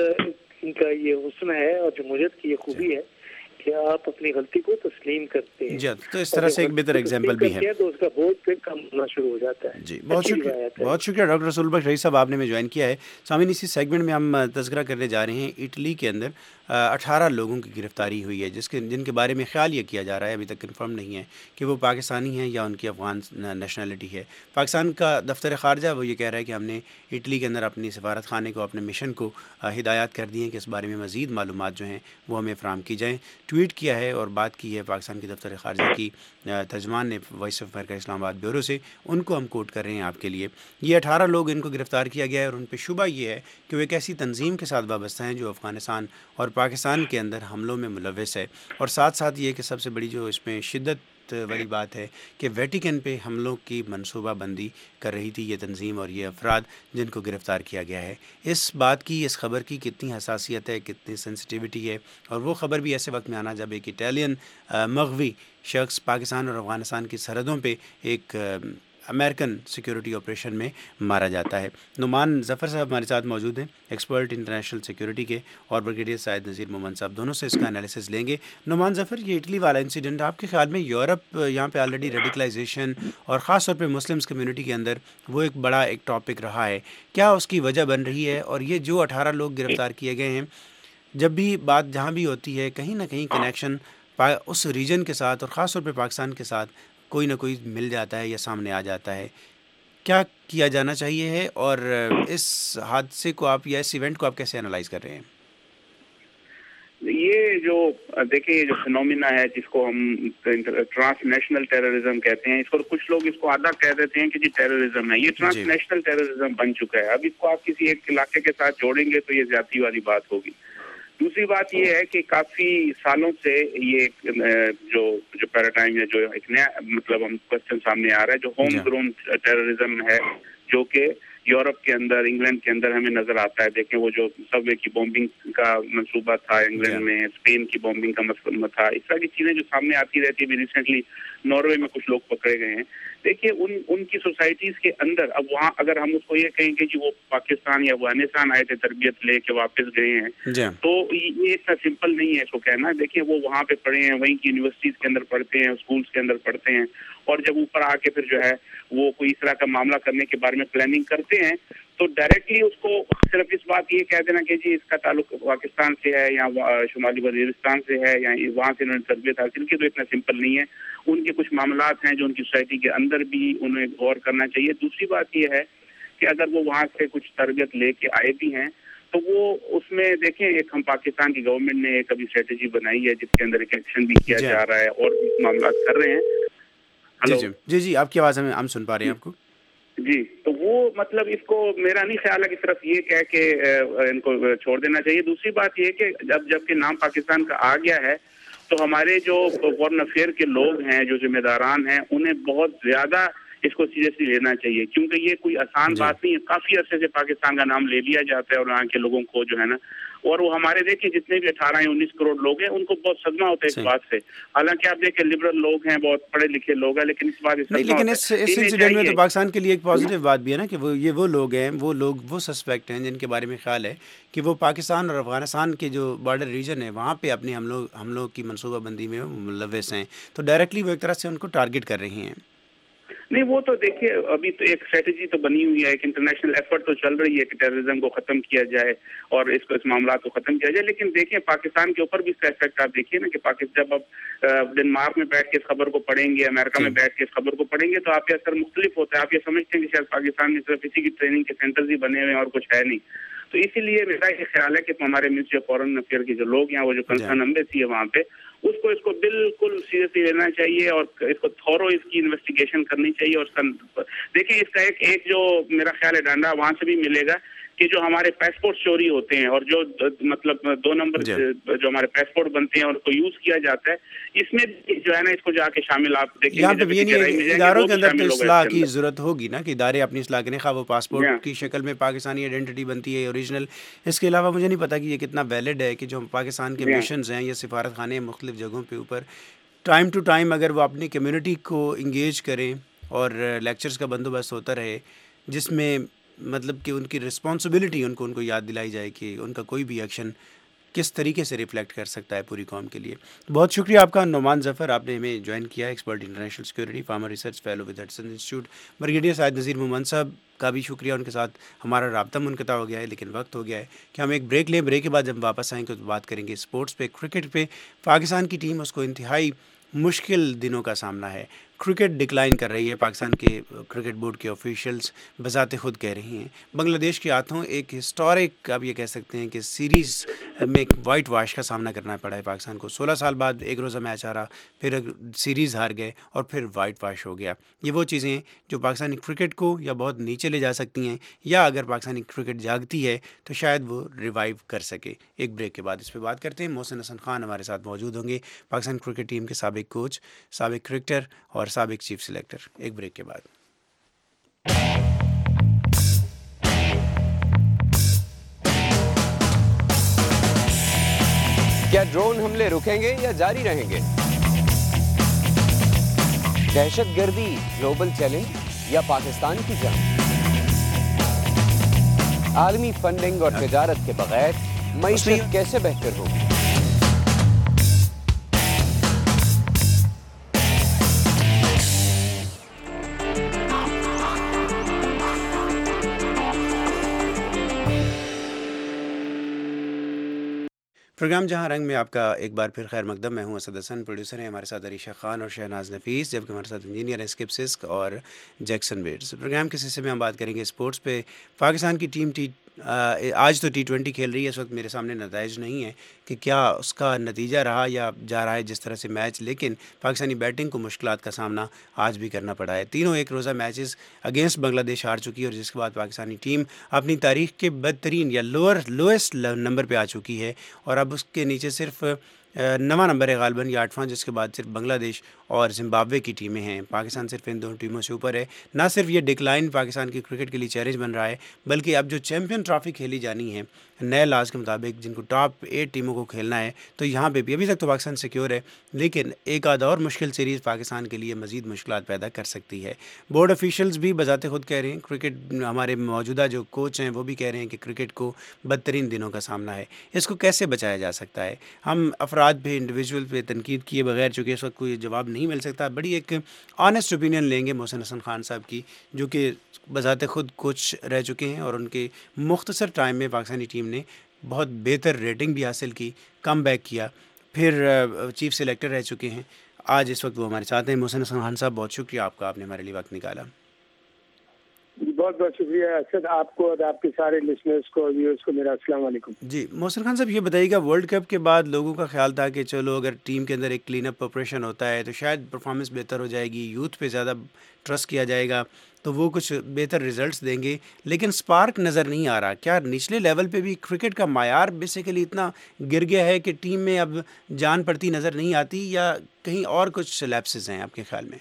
کا یہ حسن ہے اور جمہوریت کی یہ خوبی ہے کہ آپ اپنی غلطی کو تسلیم کرتے ہیں. جی تو اس طرح سے ایک بہتر ایگزامپل بھی ہے تو اس کا بوجھ پھر کم ہونا شروع ہو جاتا ہے. جی بہت شکریہ بہت شکریہ ڈاکٹر رسول بخش رئیس صاحب، آپ نے میں جوائن کیا ہے. سامعین، اسی سیگمنٹ میں ہم تذکرہ کرنے جا رہے ہیں اٹلی کے اندر اٹھارہ لوگوں کی گرفتاری ہوئی ہے، جس کے جن کے بارے میں خیال یہ کیا جا رہا ہے، ابھی تک کنفرم نہیں ہے کہ وہ پاکستانی ہیں یا ان کی افغان نیشنلٹی ہے. پاکستان کا دفتر خارجہ وہ یہ کہہ رہا ہے کہ ہم نے اٹلی کے اندر اپنی سفارت خانے کو، اپنے مشن کو ہدایات کر دی ہیں کہ اس بارے میں مزید معلومات جو ہیں وہ ہمیں فراہم کی جائیں. ٹویٹ کیا ہے اور بات کی ہے پاکستان کے دفتر خارجہ کی ترجمان نے وائس آف امریکہ اسلام آباد بیورو سے. ان کو ہم کوٹ کر رہے ہیں آپ کے لیے. یہ اٹھارہ لوگ ان کو گرفتار کیا گیا ہے اور ان پہ شبہ یہ ہے کہ وہ ایک ایسی تنظیم کے ساتھ وابستہ ہیں جو افغانستان اور پاکستان کے اندر حملوں میں ملوث ہے. اور ساتھ ساتھ یہ کہ سب سے بڑی جو اس میں شدت والی بات ہے کہ ویٹیکن پہ حملوں کی منصوبہ بندی کر رہی تھی یہ تنظیم اور یہ افراد جن کو گرفتار کیا گیا ہے. اس بات کی، اس خبر کی کتنی حساسیت ہے، کتنی سینسٹیوٹی ہے، اور وہ خبر بھی ایسے وقت میں آنا جب ایک اٹالین مغوی شخص پاکستان اور افغانستان کی سرحدوں پہ ایک امریکن سیکیورٹی آپریشن میں مارا جاتا ہے. نعمان ظفر صاحب ہمارے ساتھ موجود ہیں، ایکسپرٹ انٹرنیشنل سیکیورٹی کے، اور بریگیڈیئر سعید نذیر مومن صاحب، دونوں سے اس کا انالیسس لیں گے. نعمان ظفر، یہ اٹلی والا انسیڈنٹ آپ کے خیال میں یورپ یہاں پہ آلریڈی ریڈیکلائزیشن اور خاص طور پہ مسلمس کمیونٹی کے اندر وہ ایک بڑا ایک ٹاپک رہا ہے، کیا اس کی وجہ بن رہی ہے؟ اور یہ جو اٹھارہ لوگ گرفتار کیے گئے ہیں، جب بھی بات جہاں بھی ہوتی ہے کہیں نہ کہیں کنیکشن اس ریجن کے ساتھ اور خاص طور پہ پاکستان کے ساتھ کوئی نہ کوئی مل جاتا ہے یا سامنے آ جاتا ہے. کیا کیا جانا چاہیے ہے اور اس حادثے کو آپ یا اس ایونٹ کو آپ کیسے انالائز کر رہے ہیں؟ یہ جو دیکھیں یہ جو فنومینا ہے جس کو ہم ٹرانس نیشنل ٹیررزم کہتے ہیں، اس کو کچھ لوگ اس کو آدھا کہہ دیتے ہیں کہ جی ٹیررزم ہے. یہ ٹرانس نیشنل ٹیررزم بن چکا ہے. اب اس کو آپ کسی ایک علاقے کے ساتھ جوڑیں گے تو یہ زیادتی والی بات ہوگی. دوسری بات یہ ہے کہ کافی سالوں سے یہ جو جو پیراڈائم ہے، جو ایک نیا مطلب ہم کوشچن سامنے آ رہا ہے، جو ہوم گرون ٹیررزم ہے، جو کہ یورپ کے اندر، انگلینڈ کے اندر ہمیں نظر آتا ہے. دیکھیں وہ جو سب وے کی بومبنگ کا منصوبہ تھا انگلینڈ میں، اسپین کی بومبنگ کا مسئلہ تھا، اس طرح کی چیزیں جو سامنے آتی رہتی ہے. ریسنٹلی ناروے میں کچھ لوگ پکڑے گئے ہیں. دیکھیے ان ان کی سوسائٹیز کے اندر اب وہاں اگر ہم اس کو یہ کہیں کہ وہ پاکستان یا افغانستان آئے تھے تربیت لے کے واپس گئے ہیں، تو یہ اتنا سمپل نہیں ہے اس کو کہنا. دیکھیے وہ وہاں پہ پڑھے ہیں، وہیں کی یونیورسٹیز کے اندر پڑھتے ہیں، اسکولس کے اندر پڑھتے ہیں، اور جب اوپر آ کے پھر جو ہے وہ کوئی اس طرح کا معاملہ کرنے کے بارے میں پلاننگ کرتے ہیں تو ڈائریکٹلی اس کو صرف اس بات یہ کہہ دینا کہ جی اس کا تعلق پاکستان سے ہے یا شمالی وزیرستان سے ہے یا وہاں سے انہوں نے تربیت حاصل کی، تو اتنا سمپل نہیں ہے. ان کے کچھ معاملات ہیں جو ان کی سوسائٹی کے اندر بھی انہیں غور کرنا چاہیے. دوسری بات یہ ہے کہ اگر وہ وہاں سے کچھ تربیت لے کے آئے بھی ہیں تو وہ اس میں دیکھیں ایک ہم پاکستان کی گورنمنٹ نے ایک ابھی اسٹریٹجی بنائی ہے جس کے اندر ایک ایکشن بھی کیا جا رہا ہے اور معاملات کر رہے ہیں. جی جی جی جی آپ کی آواز ہمیں ہم سن پا رہے ہیں آپ کو. جی تو وہ مطلب اس کو میرا نہیں خیال ہے کہ صرف یہ کہہ کے ان کو چھوڑ دینا چاہیے. دوسری بات یہ کہ جب جب کہ نام پاکستان کا آ گیا ہے تو ہمارے جو فورن افیئر کے لوگ ہیں، جو ذمہ داران ہیں، انہیں بہت زیادہ اس کو سیریسلی لینا چاہیے، کیونکہ یہ کوئی آسان بات نہیں ہے. کافی عرصے سے پاکستان کا نام لے لیا جاتا ہے اور وہاں کے لوگوں کو جو ہے نا، اور وہ ہمارے دیکھیں جتنے بھی اٹھارہ یا انیس کروڑ لوگ ہیں ان کو بہت صدمہ ہوتا ہے اس بات سے. حالانکہ آپ دیکھیں لبرل لوگ ہیں، بہت پڑھے لکھے لوگ ہیں، لیکن اس بات نہیں، لیکن اس اس انسیڈنٹ میں تو پاکستان کے لیے ایک پازیٹیو بات بھی ہے نا کہ وہ یہ وہ لوگ ہیں وہ لوگ وہ سسپیکٹ ہیں جن کے بارے میں خیال ہے کہ وہ پاکستان اور افغانستان کے جو بارڈر ریجن ہے وہاں پہ اپنے حملوں حملوں کی منصوبہ بندی میں ملوث ہیں، تو ڈائریکٹلی وہ ایک طرح سے ان کو ٹارگٹ کر رہی ہیں. نہیں وہ تو دیکھیے ابھی تو ایک اسٹریٹجی تو بنی ہوئی ہے, ایک انٹرنیشنل ایفرٹ تو چل رہی ہے کہ ٹیررزم کو ختم کیا جائے اور اس کو اس معاملات کو ختم کیا جائے. لیکن دیکھیں پاکستان کے اوپر بھی اس کا افیکٹ آپ دیکھیے نا کہ پاکستان جب آپ ڈنمارک میں بیٹھ کے اس خبر کو پڑھیں گے, امریکہ میں بیٹھ کے اس خبر کو پڑھیں گے تو آپ کے اثر مختلف ہوتا ہے. آپ یہ سمجھتے ہیں کہ شاید پاکستان میں صرف اسی کی ٹریننگ کے سینٹرز ہی بنے ہوئے ہیں اور کچھ ہے نہیں. تو اسی لیے میرا یہ خیال ہے کہ ہمارے منسٹری آف فارن افیئر کے جو لوگ ہیں وہ جو کنسرن ایمبیسی ہے وہاں پہ اس کو اس کو بالکل سیریسلی لینا چاہیے اور اس کو تھورو اس کی انویسٹیگیشن کرنی چاہیے. اور اس کا دیکھیں اس کا ایک ایک جو میرا خیال ہے ڈانڈا وہاں سے بھی ملے گا کہ جو ہمارے پاسپورٹ چوری ہوتے ہیں اور جو مطلب دو نمبر جو ہمارے پاسپورٹ بنتے ہیں اور اس کو یوز کیا جاتا ہے اس میں جو ہے نا اس کو جا کے شامل آپ دیکھیں یہاں پہ یہ نہیں اداروں کے اندر تو اصلاح کی ضرورت ہوگی نا کہ ادارے اپنی اصلاح کریں, خواہ وہ پاسپورٹ کی شکل میں پاکستانی آئیڈینٹی بنتی ہے اوریجنل. اس کے علاوہ مجھے نہیں پتا کہ یہ کتنا ویلڈ ہے کہ جو پاکستان کے مشنز ہیں یا سفارت خانے ہیں مختلف جگہوں پہ اوپر ٹائم ٹو ٹائم اگر وہ اپنی کمیونٹی کو انگیج کریں اور لیکچرز کا بندوبست ہوتا رہے جس میں مطلب کہ ان کی رسپانسبلٹی ان کو ان کو یاد دلائی جائے کہ ان کا کوئی بھی ایکشن کس طریقے سے ریفلیکٹ کر سکتا ہے پوری قوم کے لیے. بہت شکریہ آپ کا نعمان ظفر, آپ نے ہمیں جوائن کیا, expert international security former research fellow with Hudson institute. Brigadier Saeed Nazir Momin صاحب کا بھی شکریہ, ان کے ساتھ ہمارا رابطہ منقطع ہو گیا ہے لیکن وقت ہو گیا ہے کہ ہم ایک بریک لیں. بریک کے بعد جب واپس آئیں گے تو بات کریں گے اسپورٹس پہ, کرکٹ پہ. پاکستان کی ٹیم اس کو انتہائی مشکل دنوں کا سامنا ہے, کرکٹ ڈکلائن کر رہی ہے. پاکستان کے کرکٹ بورڈ کے آفیشیلز بذات خود کہہ رہی ہیں بنگلہ دیش کے ہاتھوں ایک ہسٹورک آپ یہ کہہ سکتے ہیں کہ سیریز میں ایک وائٹ واش کا سامنا کرنا پڑا ہے پاکستان کو. سولہ سال بعد ایک روزہ میچ آ رہا, پھر سیریز ہار گئے اور پھر وائٹ واش ہو گیا. یہ وہ چیزیں ہیں جو پاکستانی کرکٹ کو یا بہت نیچے لے جا سکتی ہیں یا اگر پاکستانی کرکٹ جاگتی ہے تو شاید وہ ریوائیو کر سکے. ایک بریک کے بعد اس پہ بات کرتے ہیں. محسن حسن خان ہمارے ساتھ موجود ہوں گے, پاکستان کرکٹ ٹیم کے سابق کوچ, سابق کرکٹر اور سابق چیف سلیکٹر. ایک بریک کے بعد. کیا ڈرون حملے رکیں گے یا جاری رہیں گے؟ دہشت گردی گلوبل چیلنج یا پاکستان کی جنگ؟ عالمی فنڈنگ اور تجارت کے بغیر معیشت کیسے بہتر ہوگی؟ پروگرام جہاں رنگ میں آپ کا ایک بار پھر خیر مقدم. میں ہوں اسد حسن, پروڈیوسر ہیں ہمارے ساتھ عریشہ خان اور شہناز نفیس, جبکہ ہمارے ساتھ انجینئر ہیں اسکپ سسک اور جیکسن ویڈز. پروگرام کے سلسلے میں ہم بات کریں گے اسپورٹس پہ. پاکستان کی ٹیم ٹی آج تو ٹی ٹوینٹی کھیل رہی ہے, اس وقت میرے سامنے نتائج نہیں ہے کہ کیا اس کا نتیجہ رہا یا جا رہا ہے جس طرح سے میچ, لیکن پاکستانی بیٹنگ کو مشکلات کا سامنا آج بھی کرنا پڑا ہے. تینوں ایک روزہ میچز اگینسٹ بنگلہ دیش ہار چکی ہے اور جس کے بعد پاکستانی ٹیم اپنی تاریخ کے بدترین یا لوور لوئسٹ نمبر پہ آ چکی ہے اور اب اس کے نیچے صرف نواں نمبر ہے غالباً یا آٹھواں, جس کے بعد صرف بنگلہ دیش اور زمبابوے کی ٹیمیں ہیں. پاکستان صرف ان دونوں ٹیموں سے اوپر ہے. نہ صرف یہ ڈکلائن پاکستان کی کرکٹ کے لیے چیلنج بن رہا ہے بلکہ اب جو چیمپئن ٹرافی کھیلی جانی ہے نئے لاز کے مطابق جن کو ٹاپ ایٹ ٹیموں کو کھیلنا ہے, تو یہاں پہ بھی ابھی تک تو پاکستان سیکیور ہے لیکن ایک آدھ اور مشکل سیریز پاکستان کے لیے مزید مشکلات پیدا کر سکتی ہے. بورڈ آفیشلز بھی بذات خود کہہ رہے ہیں, کرکٹ ہمارے موجودہ جو کوچ ہیں وہ بھی کہہ رہے ہیں کہ کرکٹ کو بدترین دنوں کا سامنا ہے. اس کو کیسے بچایا جا سکتا ہے؟ ہم افراد پہ انڈیویجول پہ تنقید کیے بغیر, چونکہ اس وقت کوئی جواب نہیں مل سکتا, بڑی ایک آنیسٹ اوپینین لیں گے محسن حسن خان صاحب کی, جو کہ بذات خود کوچ رہ چکے ہیں اور ان کے مختصر ٹائم میں پاکستانی ٹیم نے بہت بہتر ریٹنگ بھی حاصل کی, کم بیک کیا, پھر چیف سلیکٹر رہ چکے ہیں. آج اس وقت وہ ہمارے ساتھ ہیں. محسن حسن خان صاحب بہت شکریہ آپ کا, آپ نے ہمارے لیے وقت نکالا. بہت بہت شکریہ اسد, آپ کو اور آپ کے سارے لسنرز کو ویورز کو میرا السلام علیکم. جی محسن خان صاحب, یہ بتائیے گا ورلڈ کپ کے بعد لوگوں کا خیال تھا کہ چلو اگر ٹیم کے اندر ایک کلین اپ آپریشن ہوتا ہے تو شاید پرفارمنس بہتر ہو جائے گی, یوتھ پہ زیادہ ٹرسٹ کیا جائے گا تو وہ کچھ بہتر ریزلٹس دیں گے, لیکن سپارک نظر نہیں آ رہا. کیا نچلے لیول پہ بھی کرکٹ کا معیار بیسیکلی اتنا گر گیا ہے کہ ٹیم میں اب جان پڑتی نظر نہیں آتی, یا کہیں اور کچھ لیپسز ہیں آپ کے خیال میں؟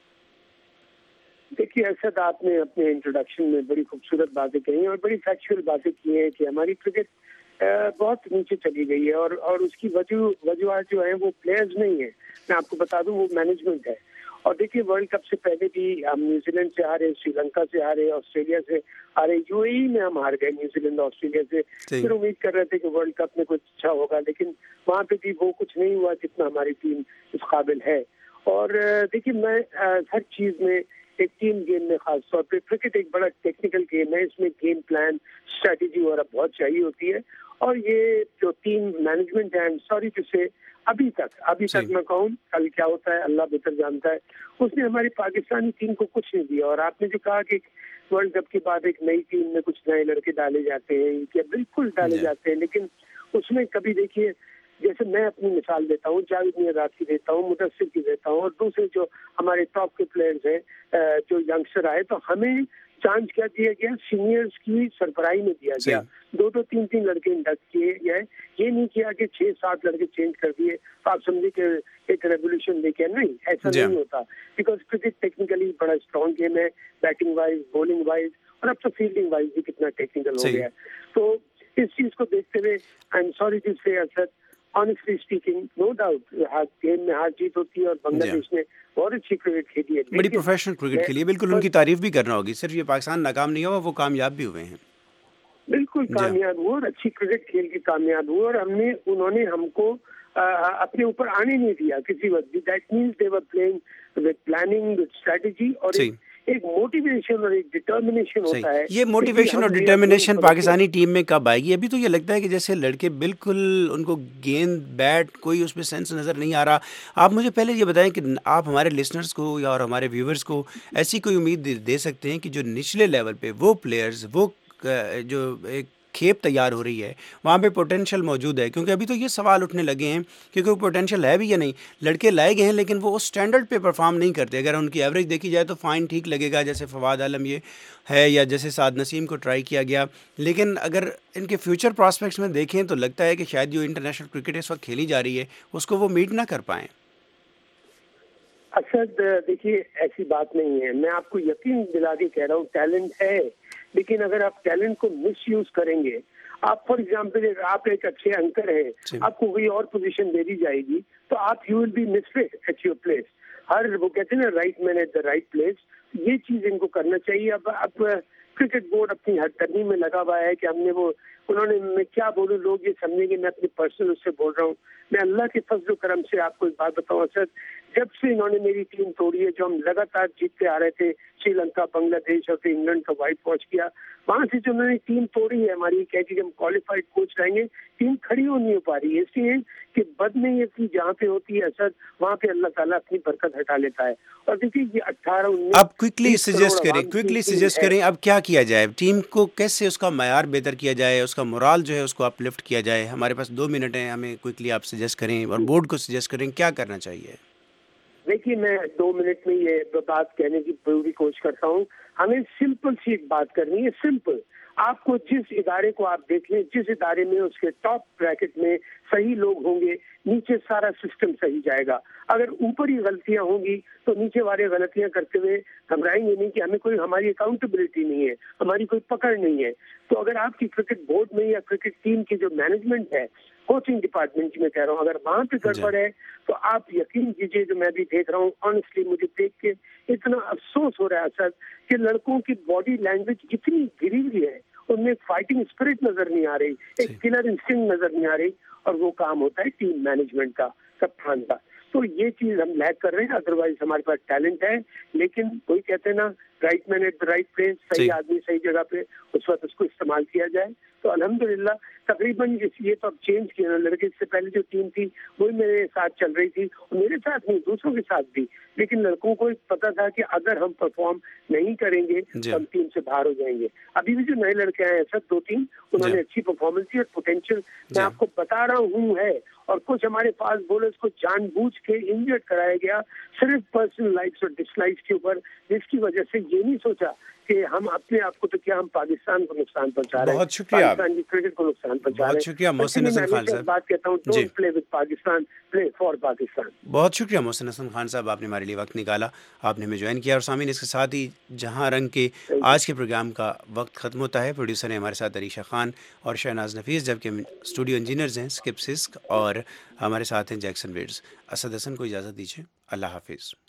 دیکھیے اسد, آپ نے اپنے انٹروڈکشن میں بڑی خوبصورت باتیں کہی اور بڑی فیکچوئل باتیں کی ہیں کہ ہماری کرکٹ بہت نیچے چلی گئی ہے اور اور اس کی وجہ وجوہات جو ہیں وہ پلیئرز نہیں ہیں. میں آپ کو بتا دوں وہ مینجمنٹ ہے. اور دیکھیے ورلڈ کپ سے پہلے بھی ہم نیوزی لینڈ سے ہارے, سری لنکا سے ہارے, آسٹریلیا سے ہارے, یو اے ای میں ہم ہار گئے نیوزی لینڈ آسٹریلیا سے. پھر امید کر رہے تھے کہ ورلڈ کپ میں کچھ اچھا ہوگا, لیکن وہاں پہ بھی وہ کچھ نہیں ہوا جتنا ہماری ٹیم اس قابل ہے. اور دیکھیے میں ہر چیز میں ایک ٹیم گیم میں خاص طور پہ کرکٹ ایک بڑا ٹیکنیکل گیم ہے، اس میں گیم پلان، اسٹریٹجی وغیرہ بہت چاہیے ہوتی ہے. اور یہ جو ٹیم مینجمنٹ ہے، سوری ٹو سے، ابھی تک ابھی تک میں کہوں کل کیا ہوتا ہے اللہ بہتر جانتا ہے، اس نے ہماری پاکستانی ٹیم کو کچھ نہیں دیا. اور آپ نے جو کہا کہ ورلڈ کپ کے بعد ایک نئی ٹیم میں کچھ نئے لڑکے ڈالے جاتے ہیں، کیا بالکل ڈالے جاتے ہیں، لیکن اس میں کبھی دیکھیے جیسے میں اپنی مثال دیتا ہوں، جاوید میرات کی دیتا ہوں، مدثر کی دیتا ہوں، اور دوسرے جو ہمارے ٹاپ کے پلیئرز ہیں جو ینگسٹر آئے، تو ہمیں چانس کیا دیا گیا، سینئرز کی سربراہی میں دیا گیا. دو دو تین تین لڑکے انڈکٹ کیے گئے، یہ نہیں کیا کہ چھ سات لڑکے چینج کر دیے آپ سمجھے کہ ایک ریولیوشن لے کے. نہیں، ایسا نہیں ہوتا، بیکاز کرکٹ ٹیکنیکلی بڑا اسٹرانگ گیم ہے، بیٹنگ وائز، بولنگ وائز، اور اب تو فیلڈنگ وائز بھی کتنا ٹیکنیکل ہو گیا ہے. تو اس چیز کو دیکھتے ہوئے I am sorry to say Asad, honestly speaking, no doubt game میں ہار جیت ہوتی ہے، اور بنگلہ دیش نے بہت اچھی کرکٹ کھیلی ہے، بڑی پروفیشنل کرکٹ کھیلی ہے. بالکل ان کی تعریف بھی کرنا ہوگی، صرف یہ پاکستان ناکام نہیں ہوا، وہ کامیاب بھی ہوئے ہیں. بالکل کامیاب ہوئے اور اچھی کرکٹ کھیل کے کامیاب ہوئے، اور ہم نے انہوں نے ہم کو اپنے اوپر آنے نہیں دیا کسی وقت بھی. That means they were playing with planning, with strategy, اور ایک موٹیویشن اور ایک ڈٹرمنیشن ہوتا ہے. یہ موٹیویشن اور ڈٹرمنیشن پاکستانی ٹیم میں کب آئے گی؟ ابھی تو یہ لگتا ہے کہ جیسے لڑکے بالکل ان کو گیند بیٹ کوئی اس میں سینس نظر نہیں آ رہا. آپ مجھے پہلے یہ بتائیں کہ آپ ہمارے لسنرز کو یا اور ہمارے ویورز کو ایسی کوئی امید دے سکتے ہیں کہ جو نچلے لیول پہ وہ پلیئرز، وہ جو ایک کھیپ تیار ہو رہی ہے، وہاں پہ پوٹینشیل موجود ہے؟ کیونکہ ابھی تو یہ سوال اٹھنے لگے ہیں کہ کوئی پوٹینشیل ہے بھی یا نہیں. لڑکے لائے گئے ہیں لیکن وہ اس سٹینڈرڈ پہ پرفارم نہیں کرتے. اگر ان کی ایوریج دیکھی جائے تو فائن ٹھیک لگے گا، جیسے فواد عالم یہ ہے، یا جیسے سعد نسیم کو ٹرائی کیا گیا، لیکن اگر ان کے فیوچر پراسپیکٹس میں دیکھیں تو لگتا ہے کہ شاید جو انٹرنیشنل کرکٹ اس وقت کھیلی جا رہی ہے اس کو وہ میٹ نہ کر پائیں. اسد دیکھیے ایسی بات نہیں ہے، میں آپ کو یقین دلا کے کہہ رہا ہوں ٹیلنٹ ہے، لیکن اگر آپ ٹیلنٹ کو مس یوز کریں گے، آپ فار ایگزامپل آپ ایک اچھے اینکر ہیں، آپ کو کوئی اور پوزیشن دے دی جائے گی تو آپ you will be misfit at your place. ہر وہ کہتے ہیں نا right man at the right place, یہ چیز ان کو کرنا چاہیے. اب اب کرکٹ بورڈ اپنی ہر کرنی میں لگا ہوا ہے کہ ہم نے وہ انہوں نے، میں کیا بولوں، لوگ یہ سمجھیں گے میں اپنی پرسنل اس سے بول رہا ہوں. میں اللہ کے فضل و کرم سے آپ کو ایک بات بتاؤں سر، جب سے انہوں نے میری ٹیم توڑی ہے، جو ہم لگاتار جیتتے آ رہے تھے، سری لنکا، بنگلہ دیش اور پھر انگلینڈ کا وائٹ واش کیا، وہاں سے جو انہوں نے ٹیم توڑی ہے ہماری، کہہ کہ ہم کوالیفائڈ کوچ رہیں گے، ٹیم کھڑی ہو نہیں ہو پا رہی ہے. اس لیے کہ بد نیتی جہاں پہ ہوتی ہے اثر، وہاں پہ اللہ تعالیٰ اپنی برکت ہٹا لیتا ہے. اور دیکھیے یہ اٹھارہ انیس اب کوئکلی سجیسٹ کریں کوئکلی سجیسٹ کریں اب کیا کیا جائے؟ ٹیم کو کیسے اس کا معیار بہتر کیا جائے، اس کا مورال جو ہے اس کو اپ لفٹ کیا جائے؟ ہمارے پاس دو منٹ ہیں، ہمیں کوئکلی آپ سجیسٹ کریں اور بورڈ کو سجیسٹ کریں کیا کرنا چاہیے. دیکھیے میں دو منٹ میں یہ بات کہنے کی پوری کوشش کرتا ہوں. ہمیں سمپل سی ایک بات کرنی ہے، سمپل. آپ کو جس ادارے کو آپ دیکھ لیں، جس ادارے میں اس کے ٹاپ بریکٹ میں صحیح لوگ ہوں گے، نیچے سارا سسٹم صحیح جائے گا. اگر اوپر ہی غلطیاں ہوں گی تو نیچے والے غلطیاں کرتے ہوئے گھبرائیں گے نہیں کہ ہمیں کوئی، ہماری اکاؤنٹیبلٹی نہیں ہے، ہماری کوئی پکڑ نہیں ہے. تو اگر آپ کی کرکٹ بورڈ میں یا کرکٹ ٹیم کی جو مینجمنٹ ہے، کوچنگ ڈپارٹمنٹ میں کہہ رہا ہوں، اگر وہاں پہ گڑبڑ ہے تو آپ یقین کیجیے، جو میں بھی دیکھ رہا ہوں آنیسٹلی مجھے دیکھ کے اتنا افسوس ہو رہا ہے سر کہ لڑکوں کی باڈی لینگویج اتنی گری ہوئی ہے، ان میں فائٹنگ اسپرٹ نظر نہیں آ رہی، ایک کلر انسٹنکٹ نظر نہیں آ رہی، اور وہ کام ہوتا ہے ٹیم مینجمنٹ کا، کپتان کا. تو یہ چیز ہم لیک کر رہے ہیں. ادروائز ہمارے پاس ٹیلنٹ ہے، لیکن وہی کہتے ہیں نا right man at the right place, صحیح آدمی صحیح جگہ پہ اس وقت اس کو استعمال کیا جائے. تو الحمدللہ تقریباً یہ تو اب چینج کیا لڑکے، اس سے پہلے جو ٹیم تھی وہی میرے ساتھ چل رہی تھی، اور میرے ساتھ نہیں دوسروں کے ساتھ بھی، لیکن لڑکوں کو پتا تھا کہ اگر ہم پرفارم نہیں کریں گے تو ہم ٹیم سے باہر ہو جائیں گے. ابھی بھی جو نئے لڑکے آئے ہیں سر، دو تین، انہوں نے اچھی پرفارمنس کی اور پوٹینشیل میں آپ کو بتا رہا ہوں ہے. اور کچھ ہمارے پاس بولرز کو جان بوجھ کے انجرڈ کرایا گیا صرف پرسنل لائکس اور ڈس لائکس کے اوپر، جس کی وجہ سے یہ نہیں سوچا کہ ہم اپنے آپ کو تو کیا ہم پاکستان کو نقصان پہنچا رہے ہیں، بہت شکریہ، پاکستان کی کرکٹ کو نقصان پہنچا رہے ہیں. بہت شکریہ محسن حسن خان صاحب. بات کہتا ہوں don't play with Pakistan, play for Pakistan. بہت شکریہ محسن حسن خان صاحب، آپ نے ہمارے لیے وقت نکالا، آپ نے ہمیں جوائن کیا. اور سامعین اس کے ساتھ ہی جہاں رنگ کے آج کے پروگرام کا وقت ختم ہوتا ہے. پروڈیوسر ہیں ہمارے ساتھ عریشہ خان اور شہناز نفیس، جبکہ اسٹوڈیو انجینئرز ہیں سکپ سسک اور ہمارے ساتھ ہیں جیکسن ویڈز. اسد حسن کو اجازت دیجیے، اللہ حافظ.